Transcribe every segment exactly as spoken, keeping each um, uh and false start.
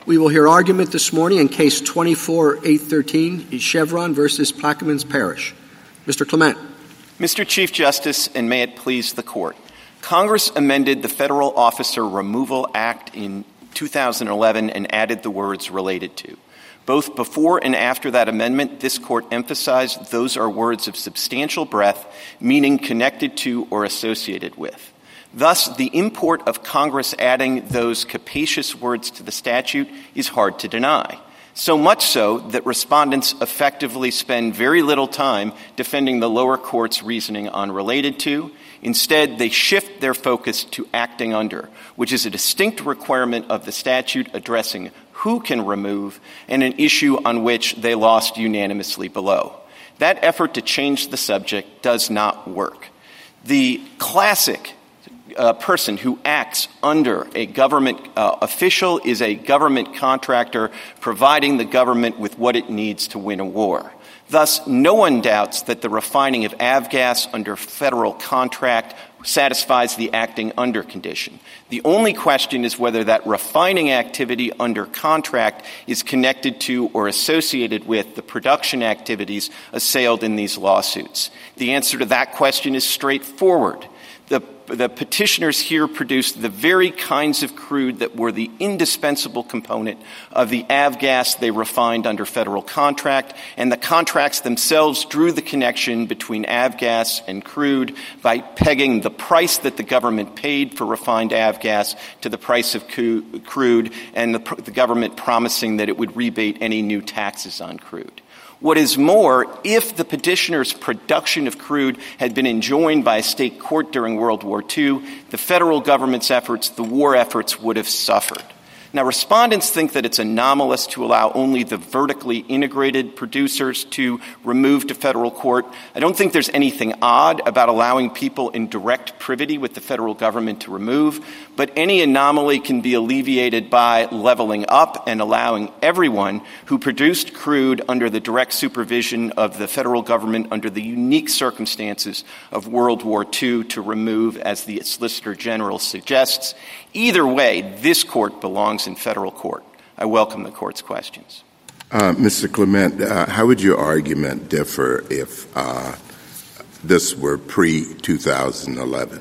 We will hear argument this morning in Case twenty-four eight thirteen, Chevron versus Plaquemines Parish. Mister Clement. Mister Chief Justice, and may it please the Court, Congress amended the Federal Officer Removal Act in two thousand eleven and added the words "related to." Both before and after that amendment, this Court emphasized those are words of substantial breadth, meaning connected to or associated with. Thus, the import of Congress adding those capacious words to the statute is hard to deny. So much so that respondents effectively spend very little time defending the lower court's reasoning on related to. Instead, they shift their focus to acting under, which is a distinct requirement of the statute addressing who can remove and an issue on which they lost unanimously below. That effort to change the subject does not work. The classic A person who acts under a government uh, official is a government contractor providing the government with what it needs to win a war. Thus, no one doubts that the refining of avgas under federal contract satisfies the acting under condition. The only question is whether that refining activity under contract is connected to or associated with the production activities assailed in these lawsuits. The answer to that question is straightforward. The, the petitioners here produced the very kinds of crude that were the indispensable component of the avgas they refined under federal contract, and the contracts themselves drew the connection between avgas and crude by pegging the price that the government paid for refined avgas to the price of cu- crude, and the, the government promising that it would rebate any new taxes on crude. What is more, if the petitioner's production of crude had been enjoined by a state court during World War Two, the federal government's efforts, the war efforts, would have suffered. Now, respondents think that it's anomalous to allow only the vertically integrated producers to remove to federal court. I don't think there's anything odd about allowing people in direct privity with the federal government to remove, but any anomaly can be alleviated by leveling up and allowing everyone who produced crude under the direct supervision of the federal government under the unique circumstances of World War Two to remove, as the Solicitor General suggests. Either way, this court belongs in federal court. I welcome the court's questions. Uh, Mister Clement, uh, how would your argument differ if uh, this were pre twenty eleven?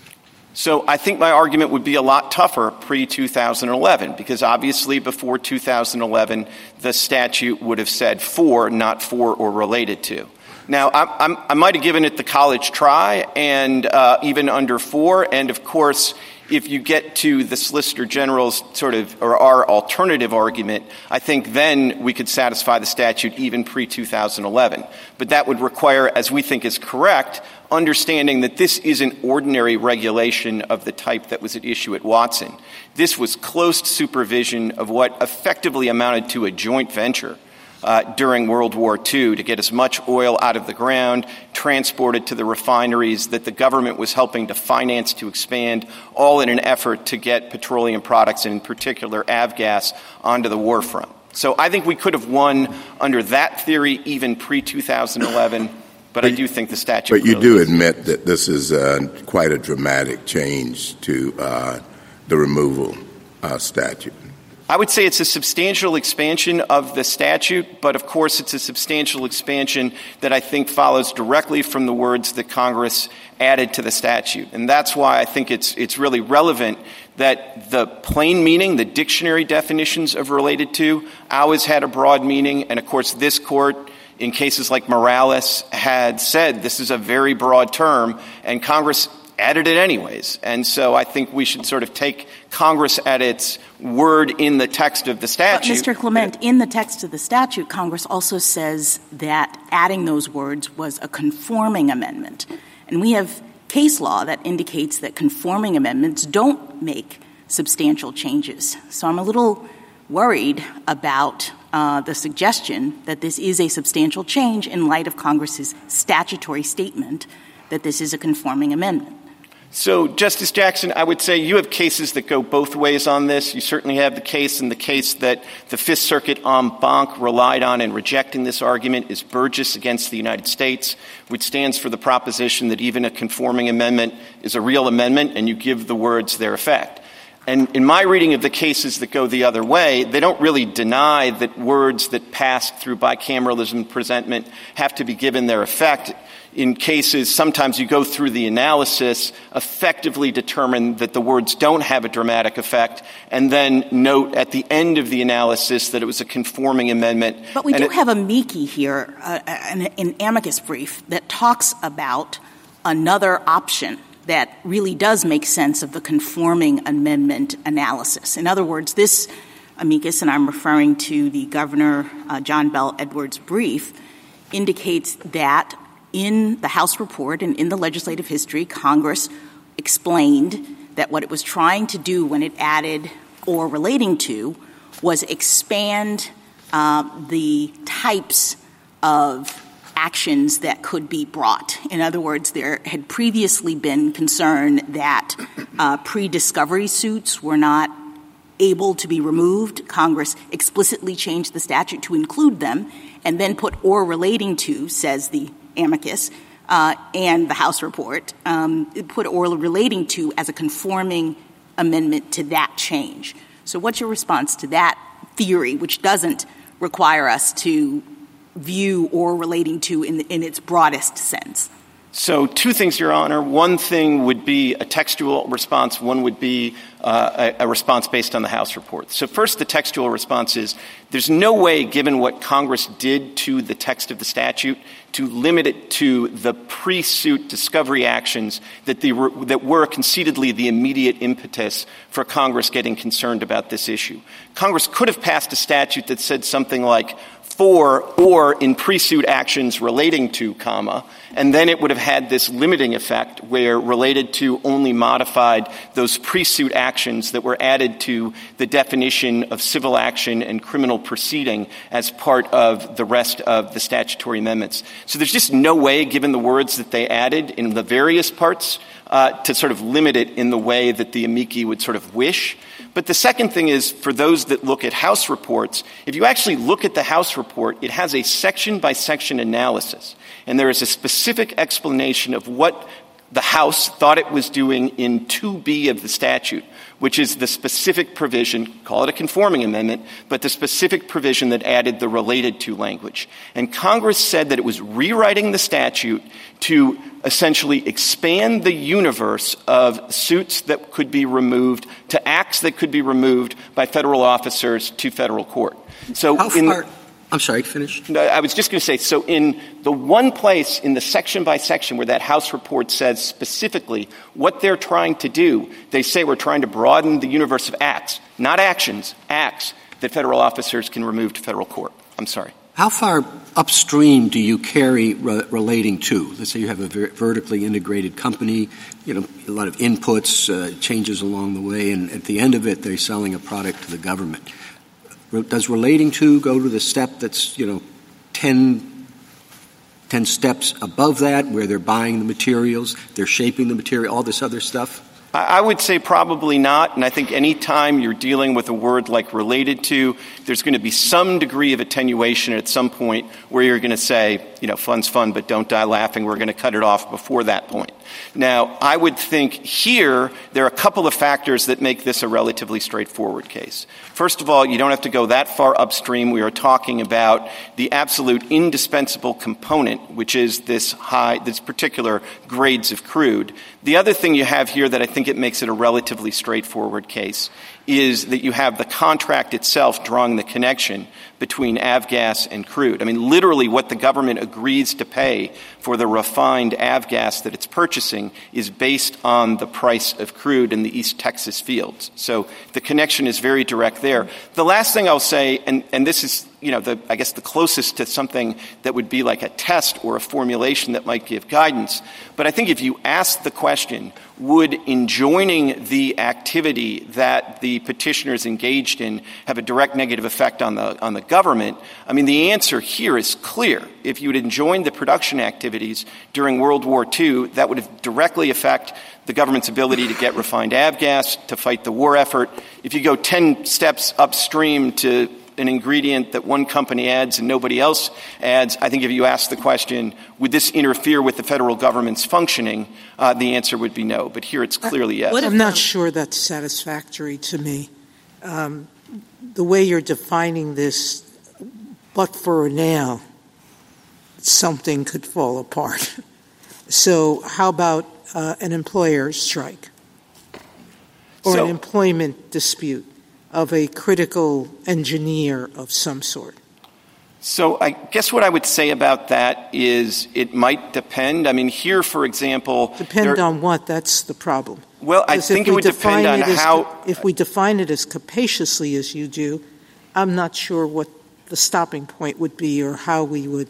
So I think my argument would be a lot tougher pre twenty eleven, because obviously before two thousand eleven, the statute would have said for, not for or related to. Now, I, I'm, I might have given it the college try, and uh, even under four, and of course, if you get to the Solicitor General's sort of, or our alternative argument, I think then we could satisfy the statute even pre twenty eleven. But that would require, as we think is correct, understanding that this isn't ordinary regulation of the type that was at issue at Watson. This was close supervision of what effectively amounted to a joint venture Uh, during World War Two to get as much oil out of the ground, transported to the refineries that the government was helping to finance to expand, all in an effort to get petroleum products, and in particular avgas, onto the war front. So I think we could have won under that theory even pre twenty eleven, but, but I do think the statute... But you do admit that this is uh, quite a dramatic change to uh, the removal uh, statute. I would say it's a substantial expansion of the statute, but of course it's a substantial expansion that I think follows directly from the words that Congress added to the statute. And that's why I think it's it's really relevant that the plain meaning, the dictionary definitions of related to, always had a broad meaning. And of course this court, in cases like Morales, had said this is a very broad term, and Congress added it anyways. And so I think we should sort of take Congress at its word in the text of the statute. But Mister Clement, in the text of the statute, Congress also says that adding those words was a conforming amendment. And we have case law that indicates that conforming amendments don't make substantial changes. So I'm a little worried about uh, the suggestion that this is a substantial change in light of Congress's statutory statement that this is a conforming amendment. So, Justice Jackson, I would say you have cases that go both ways on this. You certainly have the case, and the case that the Fifth Circuit en banc relied on in rejecting this argument is Burgess against the United States, which stands for the proposition that even a conforming amendment is a real amendment, and you give the words their effect. And in my reading of the cases that go the other way, they don't really deny that words that pass through bicameralism presentment have to be given their effect. In cases, sometimes you go through the analysis, effectively determine that the words don't have a dramatic effect, and then note at the end of the analysis that it was a conforming amendment. But we and do it, have amici here, uh, an, an amicus brief, that talks about another option that really does make sense of the conforming amendment analysis. In other words, this amicus, and I'm referring to the Governor uh, John Bell Edwards brief, indicates that in the House report and in the legislative history, Congress explained that what it was trying to do when it added or relating to was expand uh, the types of actions that could be brought. In other words, there had previously been concern that uh, pre-discovery suits were not able to be removed. Congress explicitly changed the statute to include them and then put or relating to, says the amicus, uh, and the House report, um, put or relating to as a conforming amendment to that change. So what's your response to that theory, which doesn't require us to view or relating to in, in its broadest sense? So two things, Your Honor. One thing would be a textual response. One would be uh, a, a response based on the House report. So first, the textual response is there's no way, given what Congress did to the text of the statute, to limit it to the pre-suit discovery actions that, the, that were concededly the immediate impetus for Congress getting concerned about this issue. Congress could have passed a statute that said something like for or in pre-suit actions relating to, comma, and then it would have had this limiting effect where related to only modified those pre-suit actions that were added to the definition of civil action and criminal proceeding as part of the rest of the statutory amendments. So there's just no way, given the words that they added in the various parts, uh, to sort of limit it in the way that the amici would sort of wish. But the second thing is, for those that look at House reports, if you actually look at the House report, it has a section-by-section analysis. And there is a specific explanation of what the House thought it was doing in two B of the statute, which is the specific provision, call it a conforming amendment, but the specific provision that added the related to language. And Congress said that it was rewriting the statute to essentially expand the universe of suits that could be removed to acts that could be removed by federal officers to federal court. So How in far, I'm sorry, finish. I was just going to say, so in the one place in the section by section where that House report says specifically what they're trying to do, they say we're trying to broaden the universe of acts, not actions, acts that federal officers can remove to federal court. I'm sorry. How far upstream do you carry re- relating to? Let's say you have a ver- vertically integrated company, you know, a lot of inputs, uh, changes along the way, and at the end of it, they're selling a product to the government. Does relating to go to the step that's, you know, ten, ten steps above that, where they're buying the materials, they're shaping the material, all this other stuff? I would say probably not, and I think any time you're dealing with a word like related to, there's going to be some degree of attenuation at some point where you're going to say, you know, fun's fun, but don't die laughing. We're going to cut it off before that point. Now, I would think here there are a couple of factors that make this a relatively straightforward case. First of all, you don't have to go that far upstream. We are talking about the absolute indispensable component, which is this high, this particular grades of crude. The other thing you have here that I think it makes it a relatively straightforward case is that you have the contract itself drawing the connection between avgas and crude. I mean, literally what the government agrees to pay for the refined avgas that it's purchasing is based on the price of crude in the East Texas fields. So the connection is very direct there. The last thing I'll say, and, and this is, you know, the, I guess the closest to something that would be like a test or a formulation that might give guidance, but I think if you ask the question, would enjoining the activity that the petitioners engaged in have a direct negative effect on the on the government? I mean, the answer here is clear. If you would enjoin the production activities during World War Two, that would have directly affect the government's ability to get refined avgas, to fight the war effort. If you go ten steps upstream to an ingredient that one company adds and nobody else adds, I think if you ask the question, would this interfere with the federal government's functioning, uh, the answer would be no. But here it's clearly yes. I'm not sure that's satisfactory to me. Um, the way you're defining this, but for now, something could fall apart. So how about uh, an employer strike or so, an employment dispute of a critical engineer of some sort? So I guess what I would say about that is it might depend. I mean, here, for example— Depend on what? That's the problem. Well, I think it would depend on how— If we define it as capaciously as you do, I'm not sure what the stopping point would be or how we would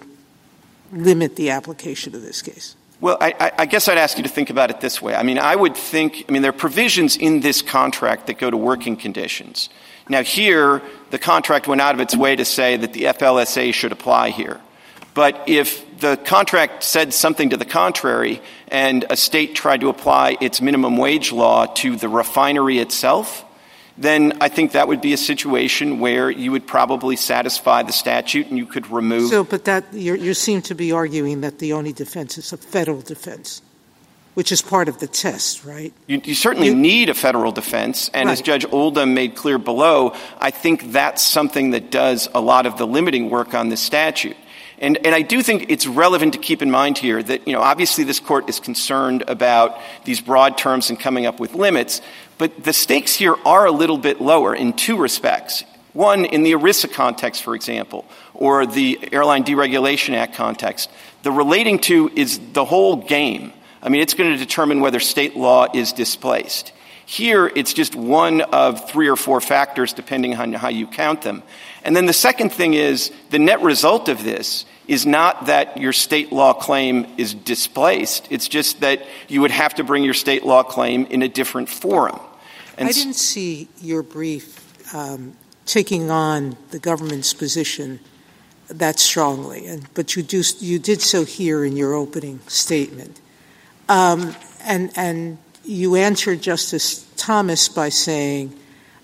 limit the application of this case. Well, I, I guess I'd ask you to think about it this way. I mean, I would think — I mean, there are provisions in this contract that go to working conditions. Now, here, the contract went out of its way to say that the F L S A should apply here. But if the contract said something to the contrary and a state tried to apply its minimum wage law to the refinery itself, then I think that would be a situation where you would probably satisfy the statute and you could remove— So, but that you're, you seem to be arguing that the only defense is a federal defense, which is part of the test, right? You, you certainly you, need a federal defense, and right. As Judge Oldham made clear below, I think that's something that does a lot of the limiting work on this statute. And, and I do think it's relevant to keep in mind here that, you know, obviously this Court is concerned about these broad terms and coming up with limits, but the stakes here are a little bit lower in two respects. One, in the ERISA context, for example, or the Airline Deregulation Act context, the relating to is the whole game. I mean, it's going to determine whether state law is displaced. Here, it's just one of three or four factors, depending on how you count them. And then the second thing is the net result of this is not that your state law claim is displaced. It's just that you would have to bring your state law claim in a different forum. And I didn't see your brief um, taking on the government's position that strongly, and, but you, do, you did so here in your opening statement. Um, and, and you answered Justice Thomas by saying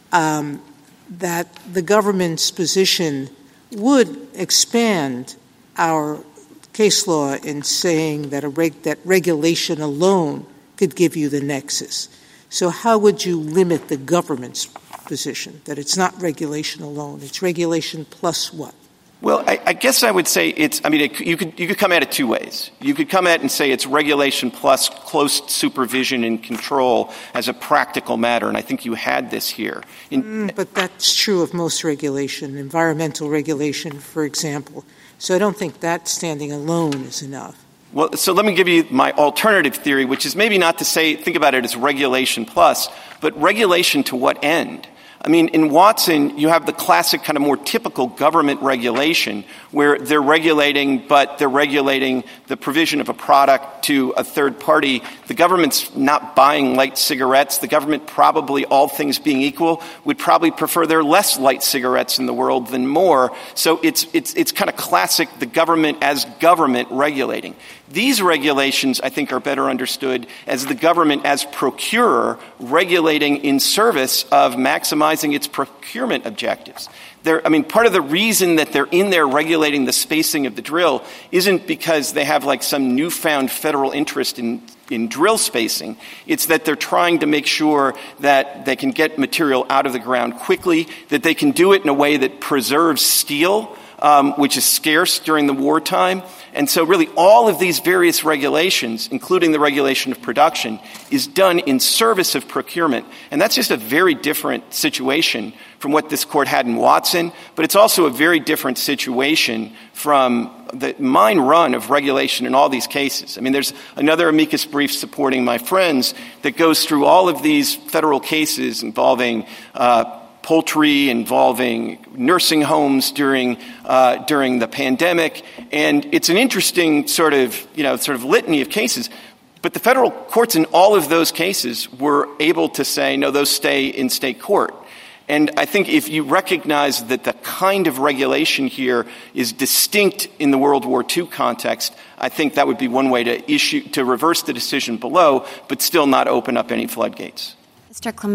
um, that the government's position would expand our case law in saying that a reg- that regulation alone could give you the nexus. So how would you limit the government's position, that it's not regulation alone, it's regulation plus what? Well, I, I guess I would say it's — I mean, it, you could you could come at it two ways. You could come at it and say it's regulation plus close supervision and control as a practical matter, and I think you had this here. In, mm, but that's true of most regulation, environmental regulation, for example. So I don't think that standing alone is enough. Well, so let me give you my alternative theory, which is maybe not to say — think about it as regulation plus, but regulation to what end? I mean, in Watson, you have the classic kind of more typical government regulation where they're regulating, but they're regulating the provision of a product to a third party. The government's not buying light cigarettes. The government probably, all things being equal, would probably prefer there are less light cigarettes in the world than more. So it's, it's, it's kind of classic, the government as government regulating. These regulations, I think, are better understood as the government as procurer regulating in service of maximizing its procurement objectives. They're, I mean, part of the reason that they're in there regulating the spacing of the drill isn't because they have like some newfound federal interest in, in drill spacing. It's that they're trying to make sure that they can get material out of the ground quickly, that they can do it in a way that preserves steel, um, which is scarce during the wartime. And so really all of these various regulations, including the regulation of production, is done in service of procurement. And that's just a very different situation from what this Court had in Watson, but it's also a very different situation from the mine run of regulation in all these cases. I mean, there's another amicus brief supporting my friends that goes through all of these federal cases involving uh poultry, involving nursing homes during uh, during the pandemic, and it's an interesting sort of you know sort of litany of cases. But the federal courts in all of those cases were able to say, no, those stay in state court. And I think if you recognize that the kind of regulation here is distinct in the World War Two context, I think that would be one way to issue to reverse the decision below, but still not open up any floodgates. Mister Clement,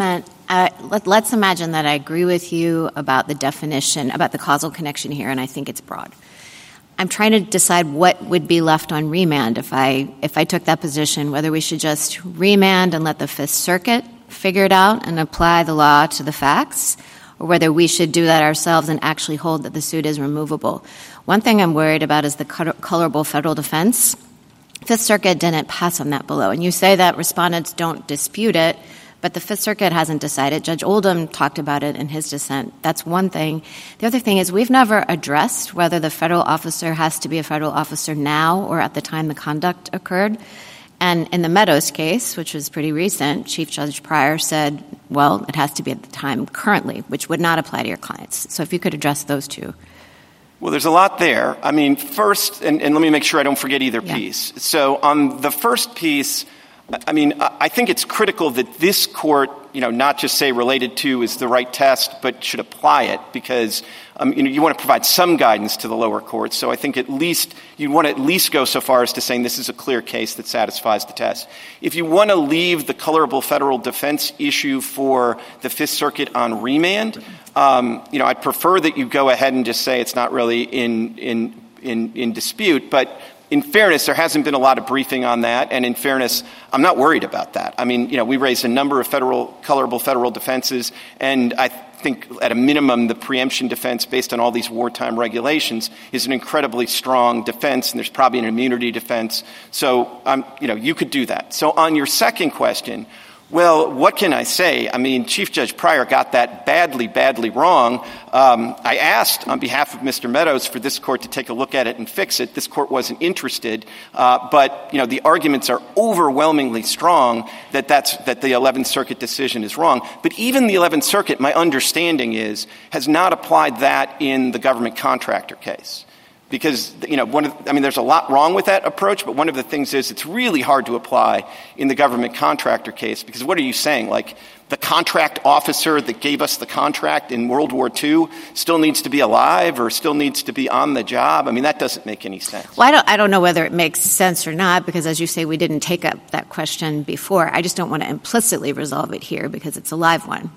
Uh, let, let's imagine that I agree with you about the definition, about the causal connection here, and I think it's broad. I'm trying to decide what would be left on remand if I if I took that position, whether we should just remand and let the Fifth Circuit figure it out and apply the law to the facts, or whether we should do that ourselves and actually hold that the suit is removable. One thing I'm worried about is the colorable federal defense. Fifth Circuit didn't pass on that below. And you say that respondents don't dispute it, but the Fifth Circuit hasn't decided. Judge Oldham talked about it in his dissent. That's one thing. The other thing is we've never addressed whether the federal officer has to be a federal officer now or at the time the conduct occurred. And in the Meadows case, which was pretty recent, Chief Judge Pryor said, well, it has to be at the time currently, which would not apply to your clients. So if you could address those two. Well, there's a lot there. I mean, first, and, and let me make sure I don't forget either yeah. piece. So on the first piece, I mean, I think it's critical that this court, you know, not just say related to is the right test, but should apply it because, um, you know, you want to provide some guidance to the lower courts. So I think at least you want to at least go so far as to saying this is a clear case that satisfies the test. If you want to leave the colorable federal defense issue for the Fifth Circuit on remand, um, you know, I'd prefer that you go ahead and just say it's not really in in in, in dispute, but in fairness, there hasn't been a lot of briefing on that, and in fairness, I'm not worried about that. I mean, you know, we raised a number of federal, colorable federal defenses, and I think at a minimum, the preemption defense based on all these wartime regulations is an incredibly strong defense, and there's probably an immunity defense. So, um, you know, you could do that. So on your second question, well, what can I say? I mean, Chief Judge Pryor got that badly, badly wrong. Um, I asked on behalf of Mister Meadows for this court to take a look at it and fix it. This court wasn't interested. Uh, but, you know, the arguments are overwhelmingly strong that that's, that the eleventh Circuit decision is wrong. But even the eleventh Circuit, my understanding is, has not applied that in the government contractor case. Because, you know, one of, I mean, there's a lot wrong with that approach, but one of the things is it's really hard to apply in the government contractor case. Because what are you saying? Like, the contract officer that gave us the contract in World War Two still needs to be alive or still needs to be on the job? I mean, that doesn't make any sense. Well, I don't, I don't know whether it makes sense or not, because as you say, we didn't take up that question before. I just don't want to implicitly resolve it here because it's a live one.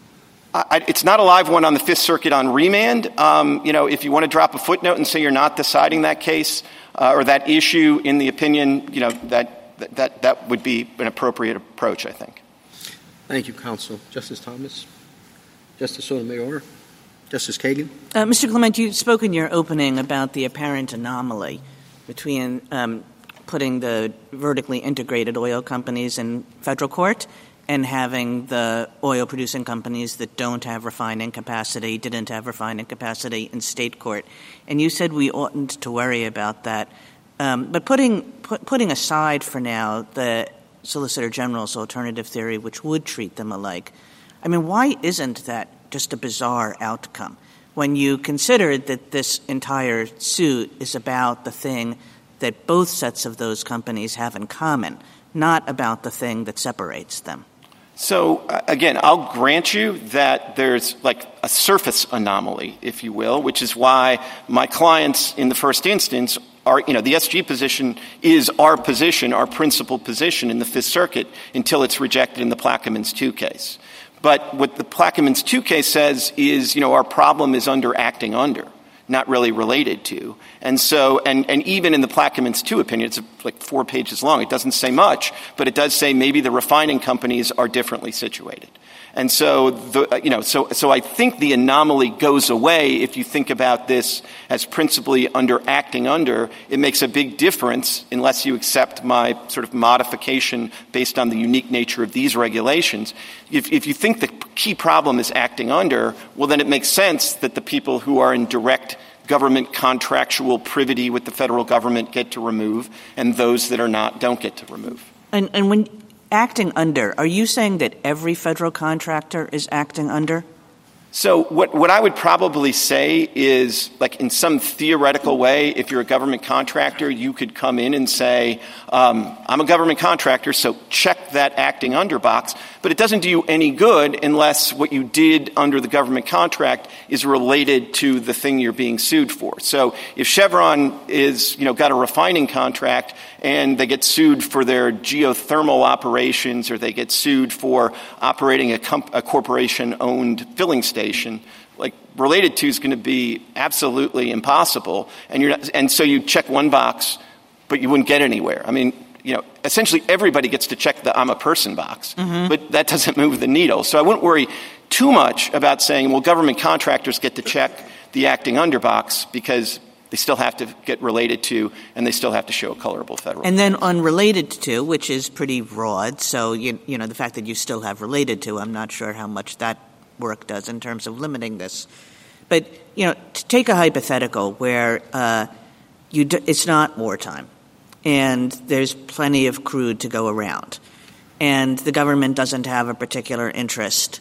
I, it's not a live one on the Fifth Circuit on remand. Um, you know, if you want to drop a footnote and say you're not deciding that case uh, or that issue in the opinion, you know, that, that that would be an appropriate approach, I think. Thank you, counsel. Justice Thomas? Justice Sotomayor? Justice Kagan? Uh, Mister Clement, you spoke in your opening about the apparent anomaly between um, putting the vertically integrated oil companies in federal court and having the oil-producing companies that don't have refining capacity, didn't have refining capacity in state court. And you said we oughtn't to worry about that. Um, but putting put, putting aside for now the Solicitor General's alternative theory, which would treat them alike, I mean, why isn't that just a bizarre outcome? When you consider that this entire suit is about the thing that both sets of those companies have in common, not about the thing that separates them. So, uh, again, I'll grant you that there's like a surface anomaly, if you will, which is why my clients in the first instance are, you know, the S G position is our position, our principal position in the Fifth Circuit until it's rejected in the Plaquemines two case. But what the Plaquemines two case says is, you know, our problem is under acting under, not really related to. And so, and, and even in the Plaquemines two opinion, it's like four pages long. It doesn't say much, but it does say maybe the refining companies are differently situated. And so, the, you know, so, so I think the anomaly goes away if you think about this as principally under acting under. It makes a big difference unless you accept my sort of modification based on the unique nature of these regulations. If, if you think the key problem is acting under, well, then it makes sense that the people who are in direct government contractual privity with the federal government get to remove, and those that are not don't get to remove. And, and when acting under, are you saying that every federal contractor is acting under? So what, what I would probably say is, like, in some theoretical way, if you're a government contractor, you could come in and say, um, I'm a government contractor, so check that acting under box. But but it doesn't do you any good unless what you did under the government contract is related to the thing you're being sued for. So if Chevron is, you know, got a refining contract and they get sued for their geothermal operations, or they get sued for operating a, comp- a corporation-owned filling station, like related to is going to be absolutely impossible. And you're not, and so you check one box, but you wouldn't get anywhere. I mean, you know, essentially everybody gets to check the I'm a person box, mm-hmm. but that doesn't move the needle. So I wouldn't worry too much about saying, well, government contractors get to check the acting under box, because they still have to get related to, and they still have to show a colorable federal. And then unrelated to, which is pretty broad. So, you, you know, the fact that you still have related to, I'm not sure how much that work does in terms of limiting this. But, you know, to take a hypothetical where uh, you do, it's not wartime and there's plenty of crude to go around, and the government doesn't have a particular interest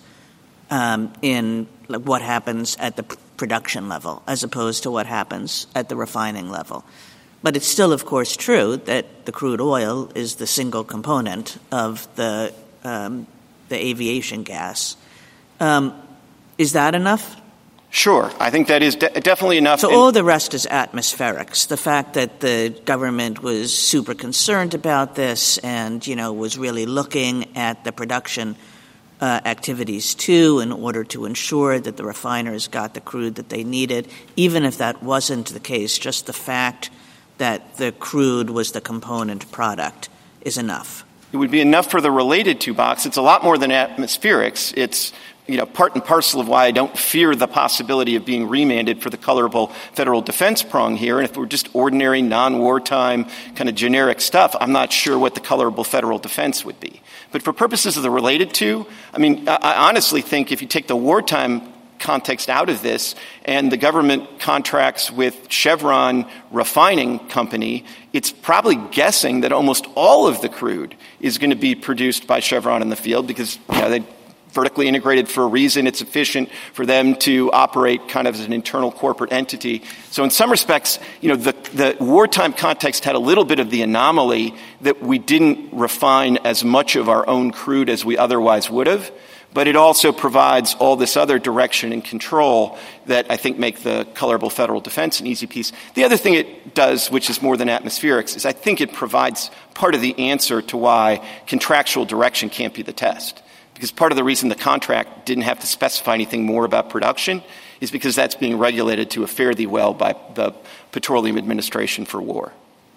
um, in like, what happens at the p- production level as opposed to what happens at the refining level. But it's still, of course, true that the crude oil is the single component of the um, the aviation gas. Um, is that enough? Sure. I think that is de- definitely enough. So all the rest is atmospherics. The fact that the government was super concerned about this and, you know, was really looking at the production uh, activities too in order to ensure that the refiners got the crude that they needed, even if that wasn't the case, just the fact that the crude was the component product is enough. It would be enough for the related to box. It's a lot more than atmospherics. It's, you know, part and parcel of why I don't fear the possibility of being remanded for the colorable federal defense prong here. And if it were just ordinary, non-wartime, kind of generic stuff, I'm not sure what the colorable federal defense would be. But for purposes of the related to, I mean, I, I honestly think if you take the wartime context out of this, and the government contracts with Chevron Refining Company, it's probably guessing that almost all of the crude is going to be produced by Chevron in the field, because, you know, they vertically integrated for a reason. It's efficient for them to operate kind of as an internal corporate entity. So in some respects, you know, the, the wartime context had a little bit of the anomaly that we didn't refine as much of our own crude as we otherwise would have. But it also provides all this other direction and control that I think make the colorable federal defense an easy piece. The other thing it does, which is more than atmospherics, is I think it provides part of the answer to why contractual direction can't be the test. Because part of the reason the contract didn't have to specify anything more about production is because that's being regulated to a fairly well by the Petroleum Administration for War.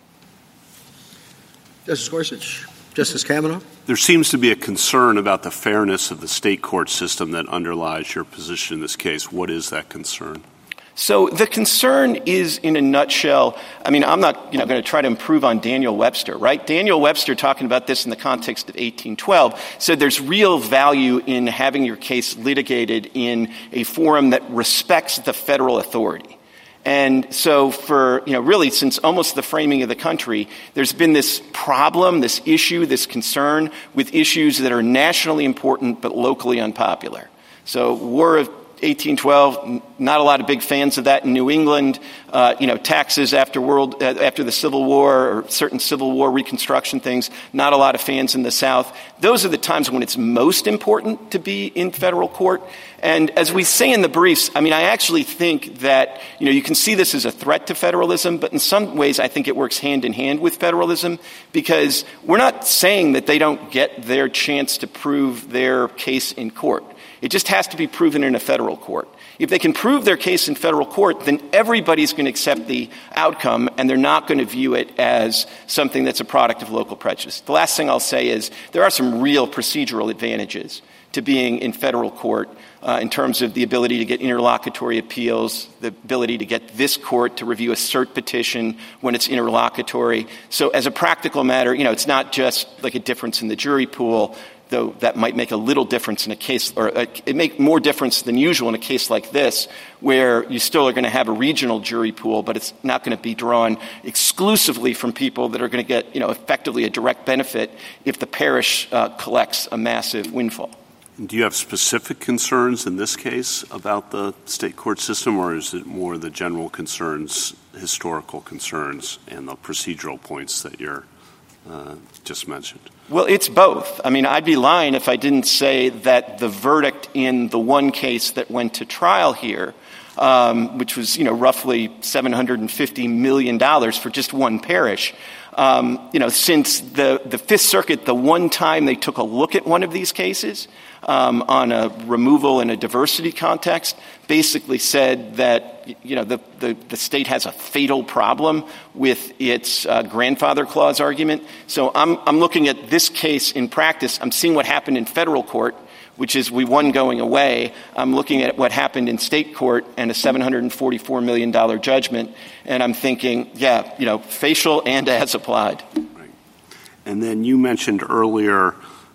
Justice Gorsuch. Justice Kavanaugh? There seems to be a concern about the fairness of the state court system that underlies your position in this case. What is that concern? So the concern is, in a nutshell, I mean, I'm not, you know, going to try to improve on Daniel Webster, right? Daniel Webster, talking about this in the context of eighteen twelve, said there's real value in having your case litigated in a forum that respects the federal authority. And so for, you know, really since almost the framing of the country, there's been this problem, this issue, this concern with issues that are nationally important but locally unpopular. So War of eighteen twelve, not a lot of big fans of that in New England. Uh, you know, taxes after world uh, after the Civil War, or certain Civil War Reconstruction things, not a lot of fans in the South. Those are the times when it's most important to be in federal court. And as we say in the briefs, I mean, I actually think that, you know, you can see this as a threat to federalism, but in some ways I think it works hand in hand with federalism, because we're not saying that they don't get their chance to prove their case in court. It just has to be proven in a federal court. If they can prove their case in federal court, then everybody's going to accept the outcome, and they're not going to view it as something that's a product of local prejudice. The last thing I'll say is there are some real procedural advantages to being in federal court uh, in terms of the ability to get interlocutory appeals, the ability to get this court to review a cert petition when it's interlocutory. So as a practical matter, you know, it's not just like a difference in the jury pool, though that might make a little difference in a case, or a, it make more difference than usual in a case like this, where you still are going to have a regional jury pool, but it's not going to be drawn exclusively from people that are going to get, you know, effectively a direct benefit if the parish uh, collects a massive windfall. Do you have specific concerns in this case about the state court system, or is it more the general concerns, historical concerns, and the procedural points that you're uh, just mentioned? Well, it's both. I mean, I'd be lying if I didn't say that the verdict in the one case that went to trial here, um, which was, you know, roughly seven hundred fifty million dollars for just one parish, um, you know, since the, the Fifth Circuit, the one time they took a look at one of these cases um, on a removal in a diversity context, basically said that, you know, the, the, the state has a fatal problem with its uh, grandfather clause argument. So I'm, I'm looking at this case in practice. I'm seeing what happened in federal court, which is we won going away. I'm looking at what happened in state court and a seven hundred forty-four million dollars judgment, and I'm thinking, yeah, you know, facial and as applied. Right. And then you mentioned earlier,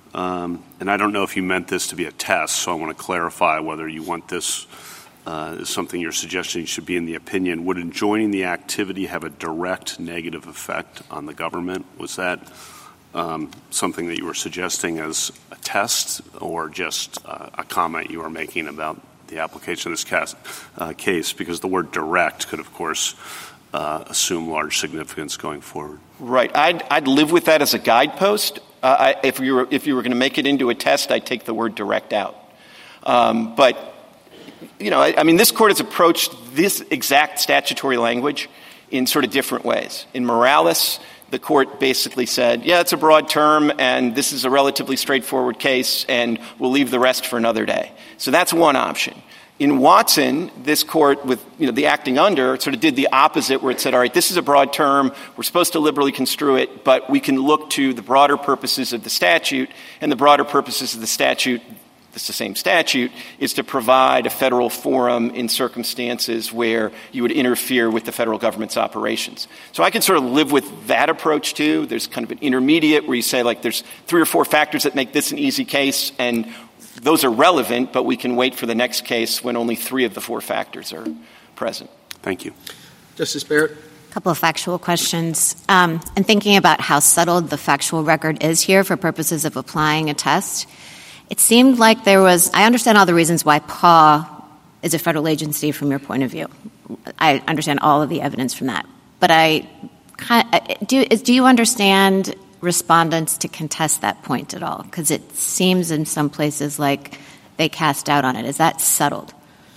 um, and I don't know if you meant this to be a test, so I want to clarify whether you want this uh, is something you're suggesting should be in the opinion. Would enjoining the activity have a direct negative effect on the government? Was that Um, something that you were suggesting as a test or just uh, a comment you were making about the application of this case, uh, case? Because the word direct could, of course, uh, assume large significance going forward. Right. I'd, I'd live with that as a guidepost. Uh, I, if, you were, if you were going to make it into a test, I'd take the word direct out. Um, but, you know, I, I mean, this court has approached this exact statutory language in sort of different ways. In Morales, the court basically said, yeah, it's a broad term, and this is a relatively straightforward case, and we'll leave the rest for another day. So that's one option. In Watson, this court, with you know the acting under, sort of did the opposite, where it said, all right, this is a broad term, we're supposed to liberally construe it, but we can look to the broader purposes of the statute, and the broader purposes of the statute, it's the same statute, is to provide a federal forum in circumstances where you would interfere with the federal government's operations. So I can sort of live with that approach, too. There's kind of an intermediate where you say, like, there's three or four factors that make this an easy case, and those are relevant, but we can wait for the next case when only three of the four factors are present. Thank you. Justice Barrett? A couple of factual questions. Um, and thinking about how settled the factual record is here for purposes of applying a test, it seemed like there was – I understand all the reasons why P A W is a federal agency from your point of view. I understand all of the evidence from that. But I – do do you understand respondents to contest that point at all? Because it seems in some places like they cast doubt on it. Is that settled?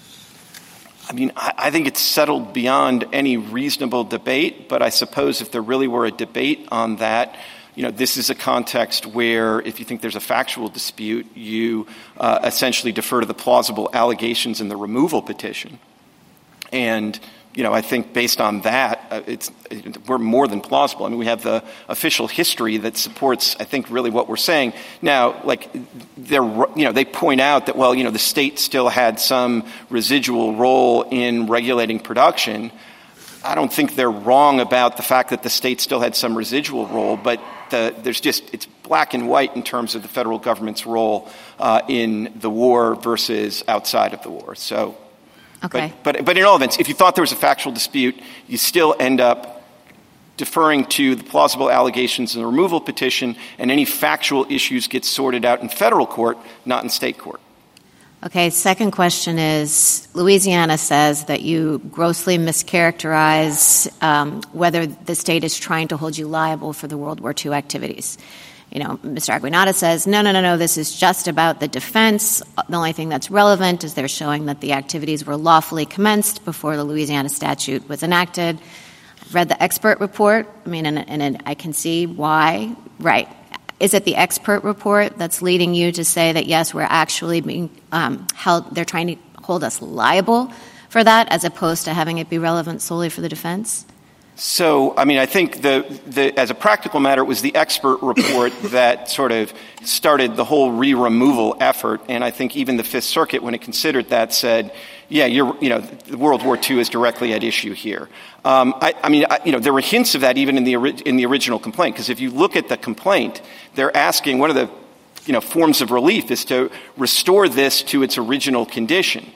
I mean, I, I think it's settled beyond any reasonable debate, but I suppose if there really were a debate on that – you know, this is a context where if you think there's a factual dispute, you uh, essentially defer to the plausible allegations in the removal petition. And, you know, I think based on that, uh, it's it, we're more than plausible. I mean, we have the official history that supports, I think, really what we're saying. Now, like, they're, you know, they point out that, well, you know, the state still had some residual role in regulating production. I don't think they're wrong about the fact that the state still had some residual role, but the, there's just – it's black and white in terms of the federal government's role uh, in the war versus outside of the war. So, okay. But, but, but in all events, if you thought there was a factual dispute, you still end up deferring to the plausible allegations in the removal petition, and any factual issues get sorted out in federal court, not in state court. Okay, second question is, Louisiana says that you grossly mischaracterize um, whether the state is trying to hold you liable for the World War Two activities. You know, Mister Aguinaldo says, no, no, no, no, this is just about the defense. The only thing that's relevant is they're showing that the activities were lawfully commenced before the Louisiana statute was enacted. I've read the expert report. I mean, and, and I can see why. Right. Is it the expert report that's leading you to say that, yes, we're actually being um, held, they're trying to hold us liable for that as opposed to having it be relevant solely for the defense? So, I mean, I think the, the as a practical matter, it was the expert report that sort of started the whole re-removal effort. And I think even the Fifth Circuit, when it considered that, said, yeah, you're, you know, World War Two is directly at issue here. Um, I, I mean, I, you know, there were hints of that even in the in the original complaint, because if you look at the complaint, they're asking one of the, you know, forms of relief is to restore this to its original condition.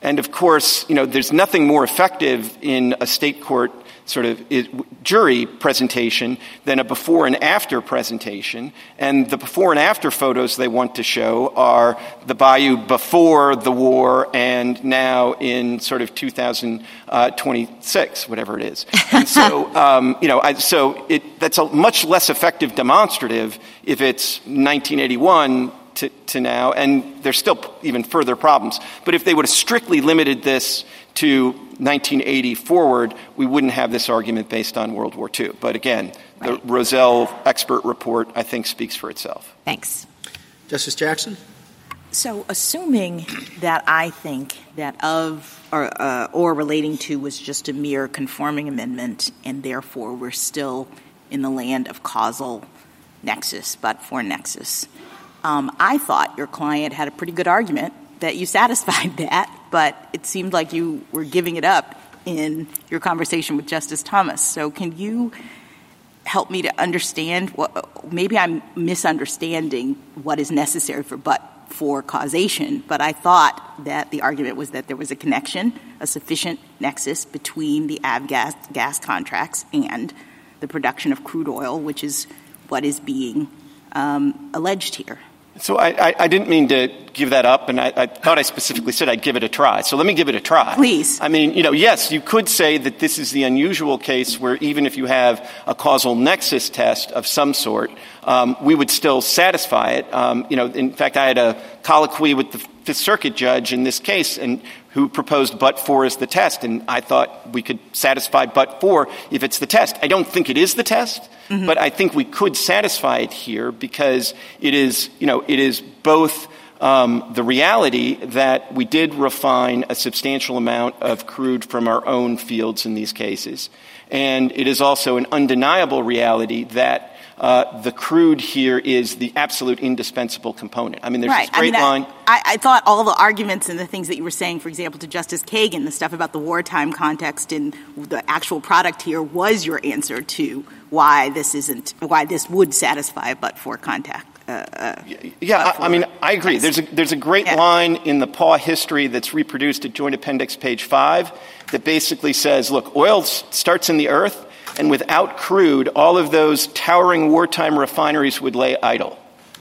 And, of course, you know, there's nothing more effective in a state court sort of jury presentation than a before and after presentation. And the before and after photos they want to show are the Bayou before the war and now in sort of two thousand twenty-six, whatever it is. And so, um, you know, I, so it, that's a much less effective demonstrative if it's nineteen eighty-one to, to now, and there's still even further problems. But if they would have strictly limited this to nineteen eighty forward, we wouldn't have this argument based on World War Two. But again, right. the Rozelle expert report, I think, speaks for itself. Thanks. Justice Jackson? So assuming that I think that of or, uh, or relating to was just a mere conforming amendment, and therefore we're still in the land of causal nexus, but for nexus, um, I thought your client had a pretty good argument that you satisfied that, but it seemed like you were giving it up in your conversation with Justice Thomas. So can you help me to understand what, maybe I'm misunderstanding what is necessary for but for causation, but I thought that the argument was that there was a connection, a sufficient nexus between the avgas gas contracts and the production of crude oil, which is what is being um, alleged here. So I, I, I didn't mean to give that up, and I, I thought I specifically said I'd give it a try. So let me give it a try. Please. I mean, you know, yes, you could say that this is the unusual case where even if you have a causal nexus test of some sort, um, we would still satisfy it. Um, you know, in fact, I had a colloquy with the Fifth Circuit judge in this case and who proposed but for as the test, and I thought we could satisfy but for if it's the test. I don't think it is the test, mm-hmm. but I think we could satisfy it here because it is, you know, it is both um, the reality that we did refine a substantial amount of crude from our own fields in these cases, and it is also an undeniable reality that Uh, the crude here is the absolute indispensable component. I mean, there's right. a straight I mean, line. I, I thought all the arguments and the things that you were saying, for example, to Justice Kagan, the stuff about the wartime context and the actual product here was your answer to why this isn't, why this would satisfy but for contact. Uh, uh, yeah, I, I mean, I agree. There's a, there's a great yeah. line in the P A W history that's reproduced at Joint Appendix page five that basically says, look, oil starts in the earth, and without crude, all of those towering wartime refineries would lay idle.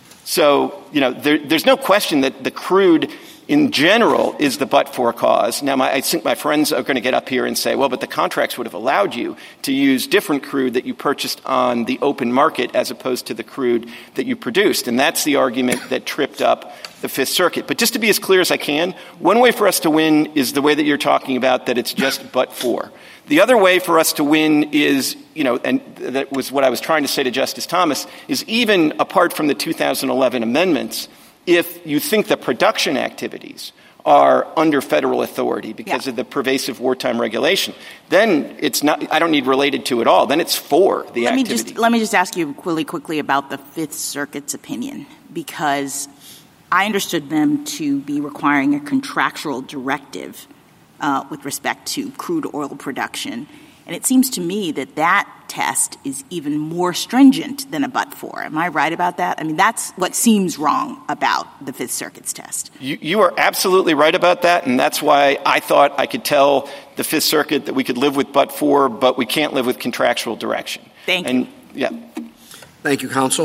So, you know, there, there's no question that the crude in general is the but-for cause. Now, my, I think my friends are going to get up here and say, well, but the contracts would have allowed you to use different crude that you purchased on the open market as opposed to the crude that you produced. And that's the argument that tripped up the Fifth Circuit. But just to be as clear as I can, one way for us to win is the way that you're talking about, that it's just but-for. The other way for us to win is, you know, and that was what I was trying to say to Justice Thomas, is even apart from the two thousand eleven amendments, if you think the production activities are under federal authority because yeah. of the pervasive wartime regulation, then it's not, I don't need related to at all. Then it's for the let activity. Me just, let me just ask you really quickly about the Fifth Circuit's opinion, because I understood them to be requiring a contractual directive Uh, with respect to crude oil production. And it seems to me that that test is even more stringent than a but-for. Am I right about that? I mean, that's what seems wrong about the Fifth Circuit's test. You, you are absolutely right about that, and that's why I thought I could tell the Fifth Circuit that we could live with but-for, but we can't live with contractual direction. Thank and, you. Yeah. Thank you, counsel.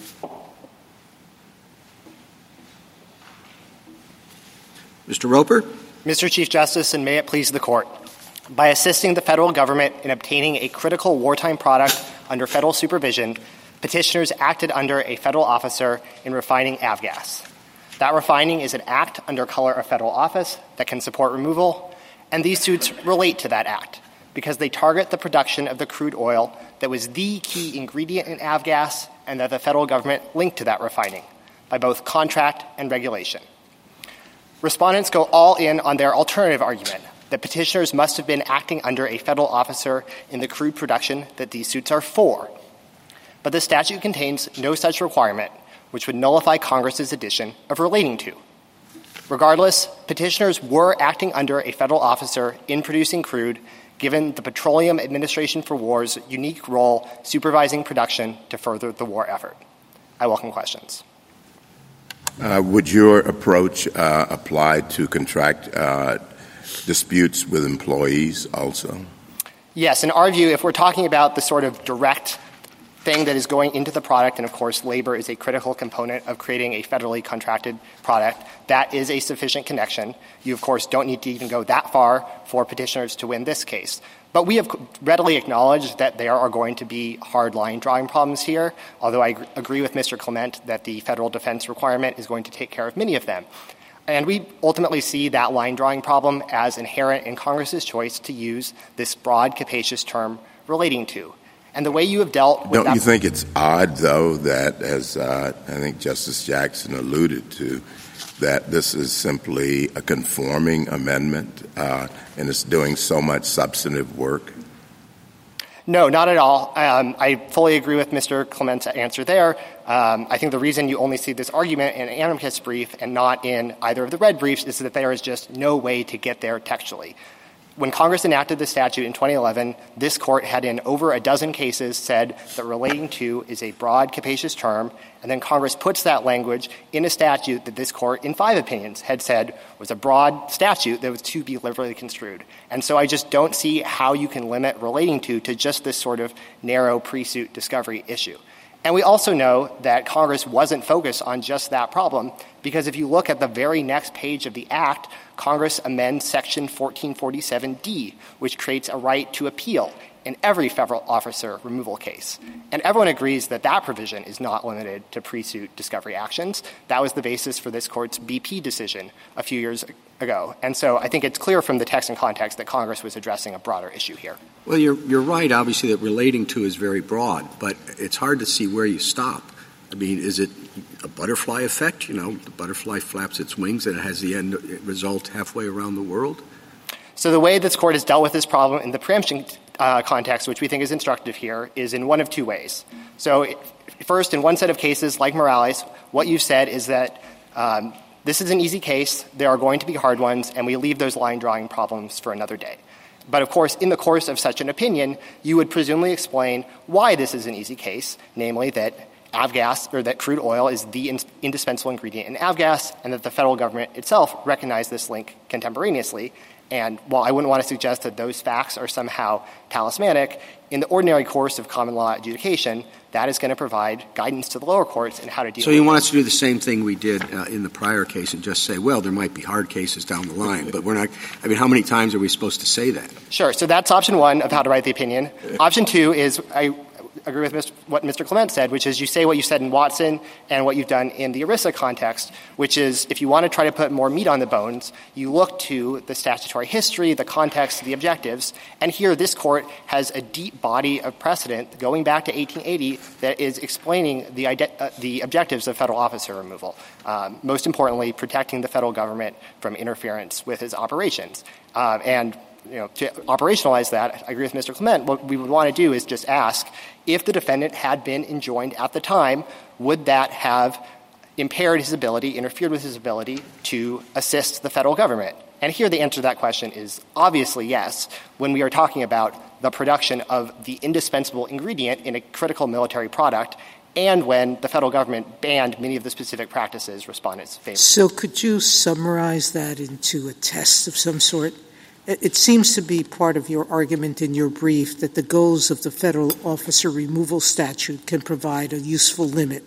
Mister Roper? Mister Chief Justice, and may it please the Court, by assisting the federal government in obtaining a critical wartime product under federal supervision, petitioners acted under a federal officer in refining avgas. That refining is an act under color of federal office that can support removal, and these suits relate to that act because they target the production of the crude oil that was the key ingredient in avgas and that the federal government linked to that refining by both contract and regulation. Respondents go all in on their alternative argument that petitioners must have been acting under a federal officer in the crude production that these suits are for. But the statute contains no such requirement, which would nullify Congress's addition of relating to. Regardless, petitioners were acting under a federal officer in producing crude, given the Petroleum Administration for War's unique role supervising production to further the war effort. I welcome questions. Uh, would your approach uh, apply to contract uh, disputes with employees also? Yes, in our view, if we're talking about the sort of direct thing that is going into the product, and of course labor is a critical component of creating a federally contracted product, that is a sufficient connection. You, of course, don't need to even go that far for petitioners to win this case. But we have readily acknowledged that there are going to be hard line drawing problems here, although I agree with Mister Clement that the federal defense requirement is going to take care of many of them. And we ultimately see that line drawing problem as inherent in Congress's choice to use this broad, capacious term relating to. And the way you have dealt with Don't that— you think it's odd, though, that, as uh, I think Justice Jackson alluded to, that this is simply a conforming amendment uh, and it's doing so much substantive work? No, not at all. Um, I fully agree with Mister Clement's answer there. Um, I think the reason you only see this argument in an amicus brief and not in either of the red briefs is that there is just no way to get there textually. When Congress enacted the statute in twenty eleven, this court had in over a dozen cases said that relating to is a broad, capacious term, and then Congress puts that language in a statute that this court, in five opinions, had said was a broad statute that was to be liberally construed. And so I just don't see how you can limit relating to to just this sort of narrow pre-suit discovery issue. And we also know that Congress wasn't focused on just that problem, because if you look at the very next page of the Act, Congress amends Section fourteen forty-seven D, which creates a right to appeal in every federal officer removal case. And everyone agrees that that provision is not limited to pre-suit discovery actions. That was the basis for this court's B P decision a few years ago. And so I think it's clear from the text and context that Congress was addressing a broader issue here. Well, you're, you're right, obviously, that relating to is very broad, but it's hard to see where you stop. I mean, is it a butterfly effect? You know, the butterfly flaps its wings and it has the end result halfway around the world? So the way this court has dealt with this problem in the preemption uh, context, which we think is instructive here, is in one of two ways. So first, in one set of cases, like Morales, what you've said is that um, this is an easy case, there are going to be hard ones, and we leave those line-drawing problems for another day. But, of course, in the course of such an opinion, you would presumably explain why this is an easy case, namely that avgas, or that crude oil is the in- indispensable ingredient in avgas, and that the federal government itself recognized this link contemporaneously. And while I wouldn't want to suggest that those facts are somehow talismanic, in the ordinary course of common law adjudication, that is going to provide guidance to the lower courts in how to deal with it. So you want us to do the same thing we did uh, in the prior case and just say, well, there might be hard cases down the line, but we're not – I mean, how many times are we supposed to say that? Sure. So that's option one of how to write the opinion. Option two is I agree with Mister what Mister Clement said, which is you say what you said in Watson and what you've done in the ERISA context, which is if you want to try to put more meat on the bones, you look to the statutory history, the context, the objectives, and here this court has a deep body of precedent going back to eighteen eighty that is explaining the, ide- uh, the objectives of federal officer removal, um, most importantly, protecting the federal government from interference with its operations. Uh, and You know, to operationalize that, I agree with Mister Clement. What we would want to do is just ask, if the defendant had been enjoined at the time, would that have impaired his ability, interfered with his ability to assist the federal government? And here the answer to that question is obviously yes, when we are talking about the production of the indispensable ingredient in a critical military product and when the federal government banned many of the specific practices respondents faced. So could you summarize that into a test of some sort? It seems to be part of your argument in your brief that the goals of the federal officer removal statute can provide a useful limit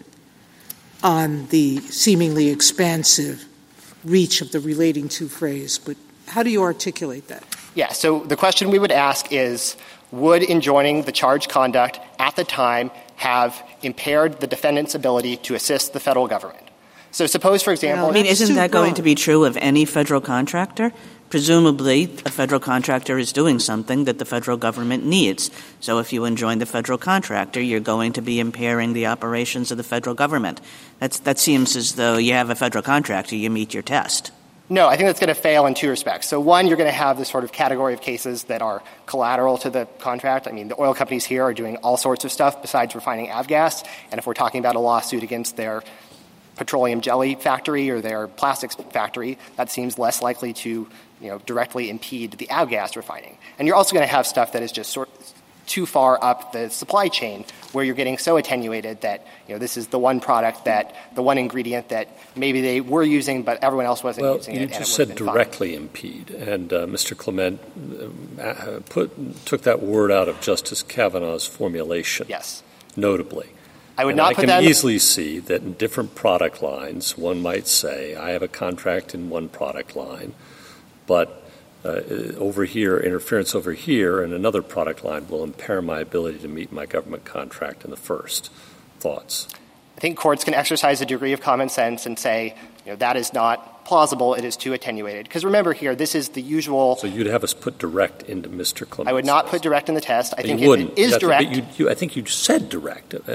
on the seemingly expansive reach of the relating to phrase. But how do you articulate that? Yeah, so the question we would ask is, would enjoining the charged conduct at the time have impaired the defendant's ability to assist the federal government? So suppose, for example— I mean, isn't that going to be true of any federal contractor? Presumably, a federal contractor is doing something that the federal government needs. So if you enjoin the federal contractor, you're going to be impairing the operations of the federal government. That's, that seems as though you have a federal contractor, you meet your test. No, I think that's going to fail in two respects. So one, you're going to have this sort of category of cases that are collateral to the contract. I mean, the oil companies here are doing all sorts of stuff besides refining avgas. And if we're talking about a lawsuit against their petroleum jelly factory or their plastics factory, that seems less likely to, you know, directly impede the avgas refining. And you're also going to have stuff that is just sort too far up the supply chain where you're getting so attenuated that, you know, this is the one product that, the one ingredient that maybe they were using but everyone else wasn't well, using it. You just said directly fine. impede. And uh, Mister Clement uh, put, took that word out of Justice Kavanaugh's formulation. Yes. Notably. I would and not I put can that easily see that in different product lines, one might say, I have a contract in one product line, but uh, over here, interference over here in another product line will impair my ability to meet my government contract in the first. Thoughts? I think courts can exercise a degree of common sense and say, you know, that is not plausible, it is too attenuated. Because remember here, this is the usual... So you'd have us put direct into Mister Clement's I would not test. put direct in the test. I but think you it, it is That's, direct. But you, you, I think you said direct uh,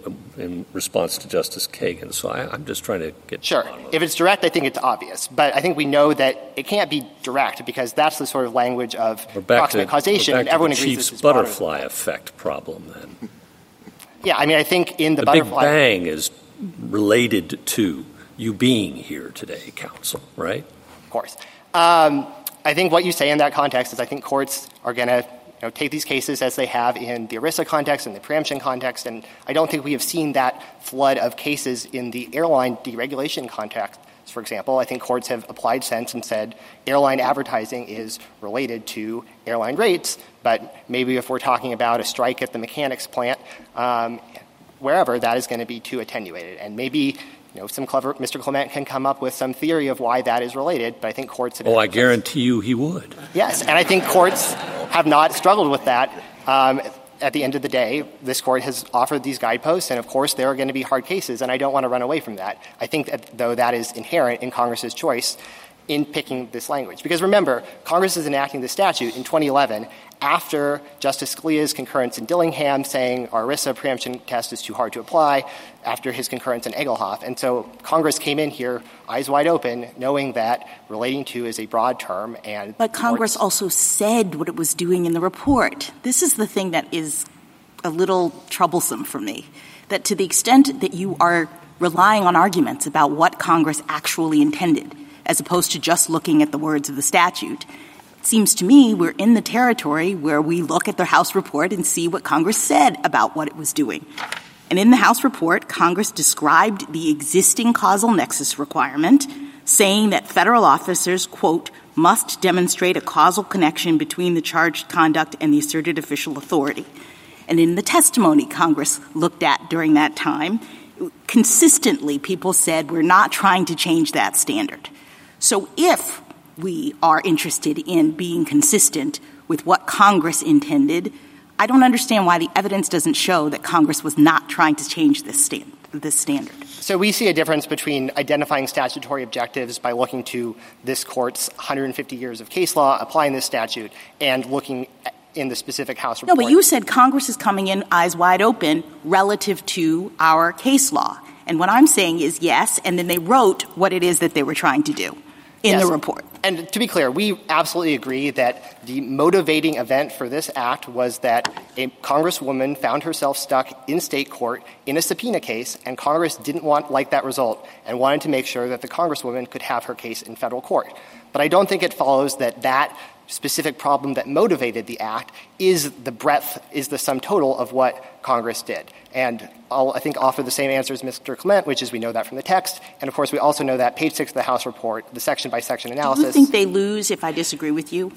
in response to Justice Kagan. So I, I'm just trying to get... Sure. If it's direct, I think it's obvious. But I think we know that it can't be direct because that's the sort of language of proximate to, causation. and everyone the agrees Chief's this is butterfly effect problem then. Yeah, I mean, I think in the, the butterfly... Big Bang is related to you being here today, counsel, right? Of course. Um, I think what you say in that context is I think courts are going to you know, take these cases as they have in the ERISA context and the preemption context, and I don't think we have seen that flood of cases in the airline deregulation context. For example, I think courts have applied sense and said airline advertising is related to airline rates, but maybe if we're talking about a strike at the mechanics plant, um, wherever, that is going to be too attenuated. And maybe you know, some clever Mister Clement can come up with some theory of why that is related, but I think courts have... Oh, I guarantee you he would. Yes, and I think courts have not struggled with that. Um, at the end of the day, this court has offered these guideposts, and of course there are going to be hard cases, and I don't want to run away from that. I think that, though, that is inherent in Congress's choice in picking this language. Because remember, Congress is enacting the statute in twenty eleven after Justice Scalia's concurrence in Dillingham saying our ERISA preemption test is too hard to apply, after his concurrence in Egelhoff. And so Congress came in here eyes wide open, knowing that relating to is a broad term. And But Congress also said what it was doing in the report. This is the thing that is a little troublesome for me, that to the extent that you are relying on arguments about what Congress actually intended, as opposed to just looking at the words of the statute, it seems to me we're in the territory where we look at the House report and see what Congress said about what it was doing. And in the House report, Congress described the existing causal nexus requirement, saying that federal officers, quote, must demonstrate a causal connection between the charged conduct and the asserted official authority. And in the testimony Congress looked at during that time, consistently people said we're not trying to change that standard. So if we are interested in being consistent with what Congress intended, I don't understand why the evidence doesn't show that Congress was not trying to change this, stand, this standard. So we see a difference between identifying statutory objectives by looking to this court's one hundred fifty years of case law, applying this statute, and looking at in the specific House report. No, but you said Congress is coming in eyes wide open relative to our case law. And what I'm saying is yes, and then they wrote what it is that they were trying to do in yes. the report. And to be clear, we absolutely agree that the motivating event for this act was that a congresswoman found herself stuck in state court in a subpoena case, and Congress didn't want like that result and wanted to make sure that the congresswoman could have her case in federal court. But I don't think it follows that that specific problem that motivated the act is the breadth, is the sum total of what Congress did. And I'll, I think, offer the same answer as Mister Clement, which is we know that from the text. And, of course, we also know that page six of the House report, the section-by-section analysis. Do you think they lose if I disagree with you?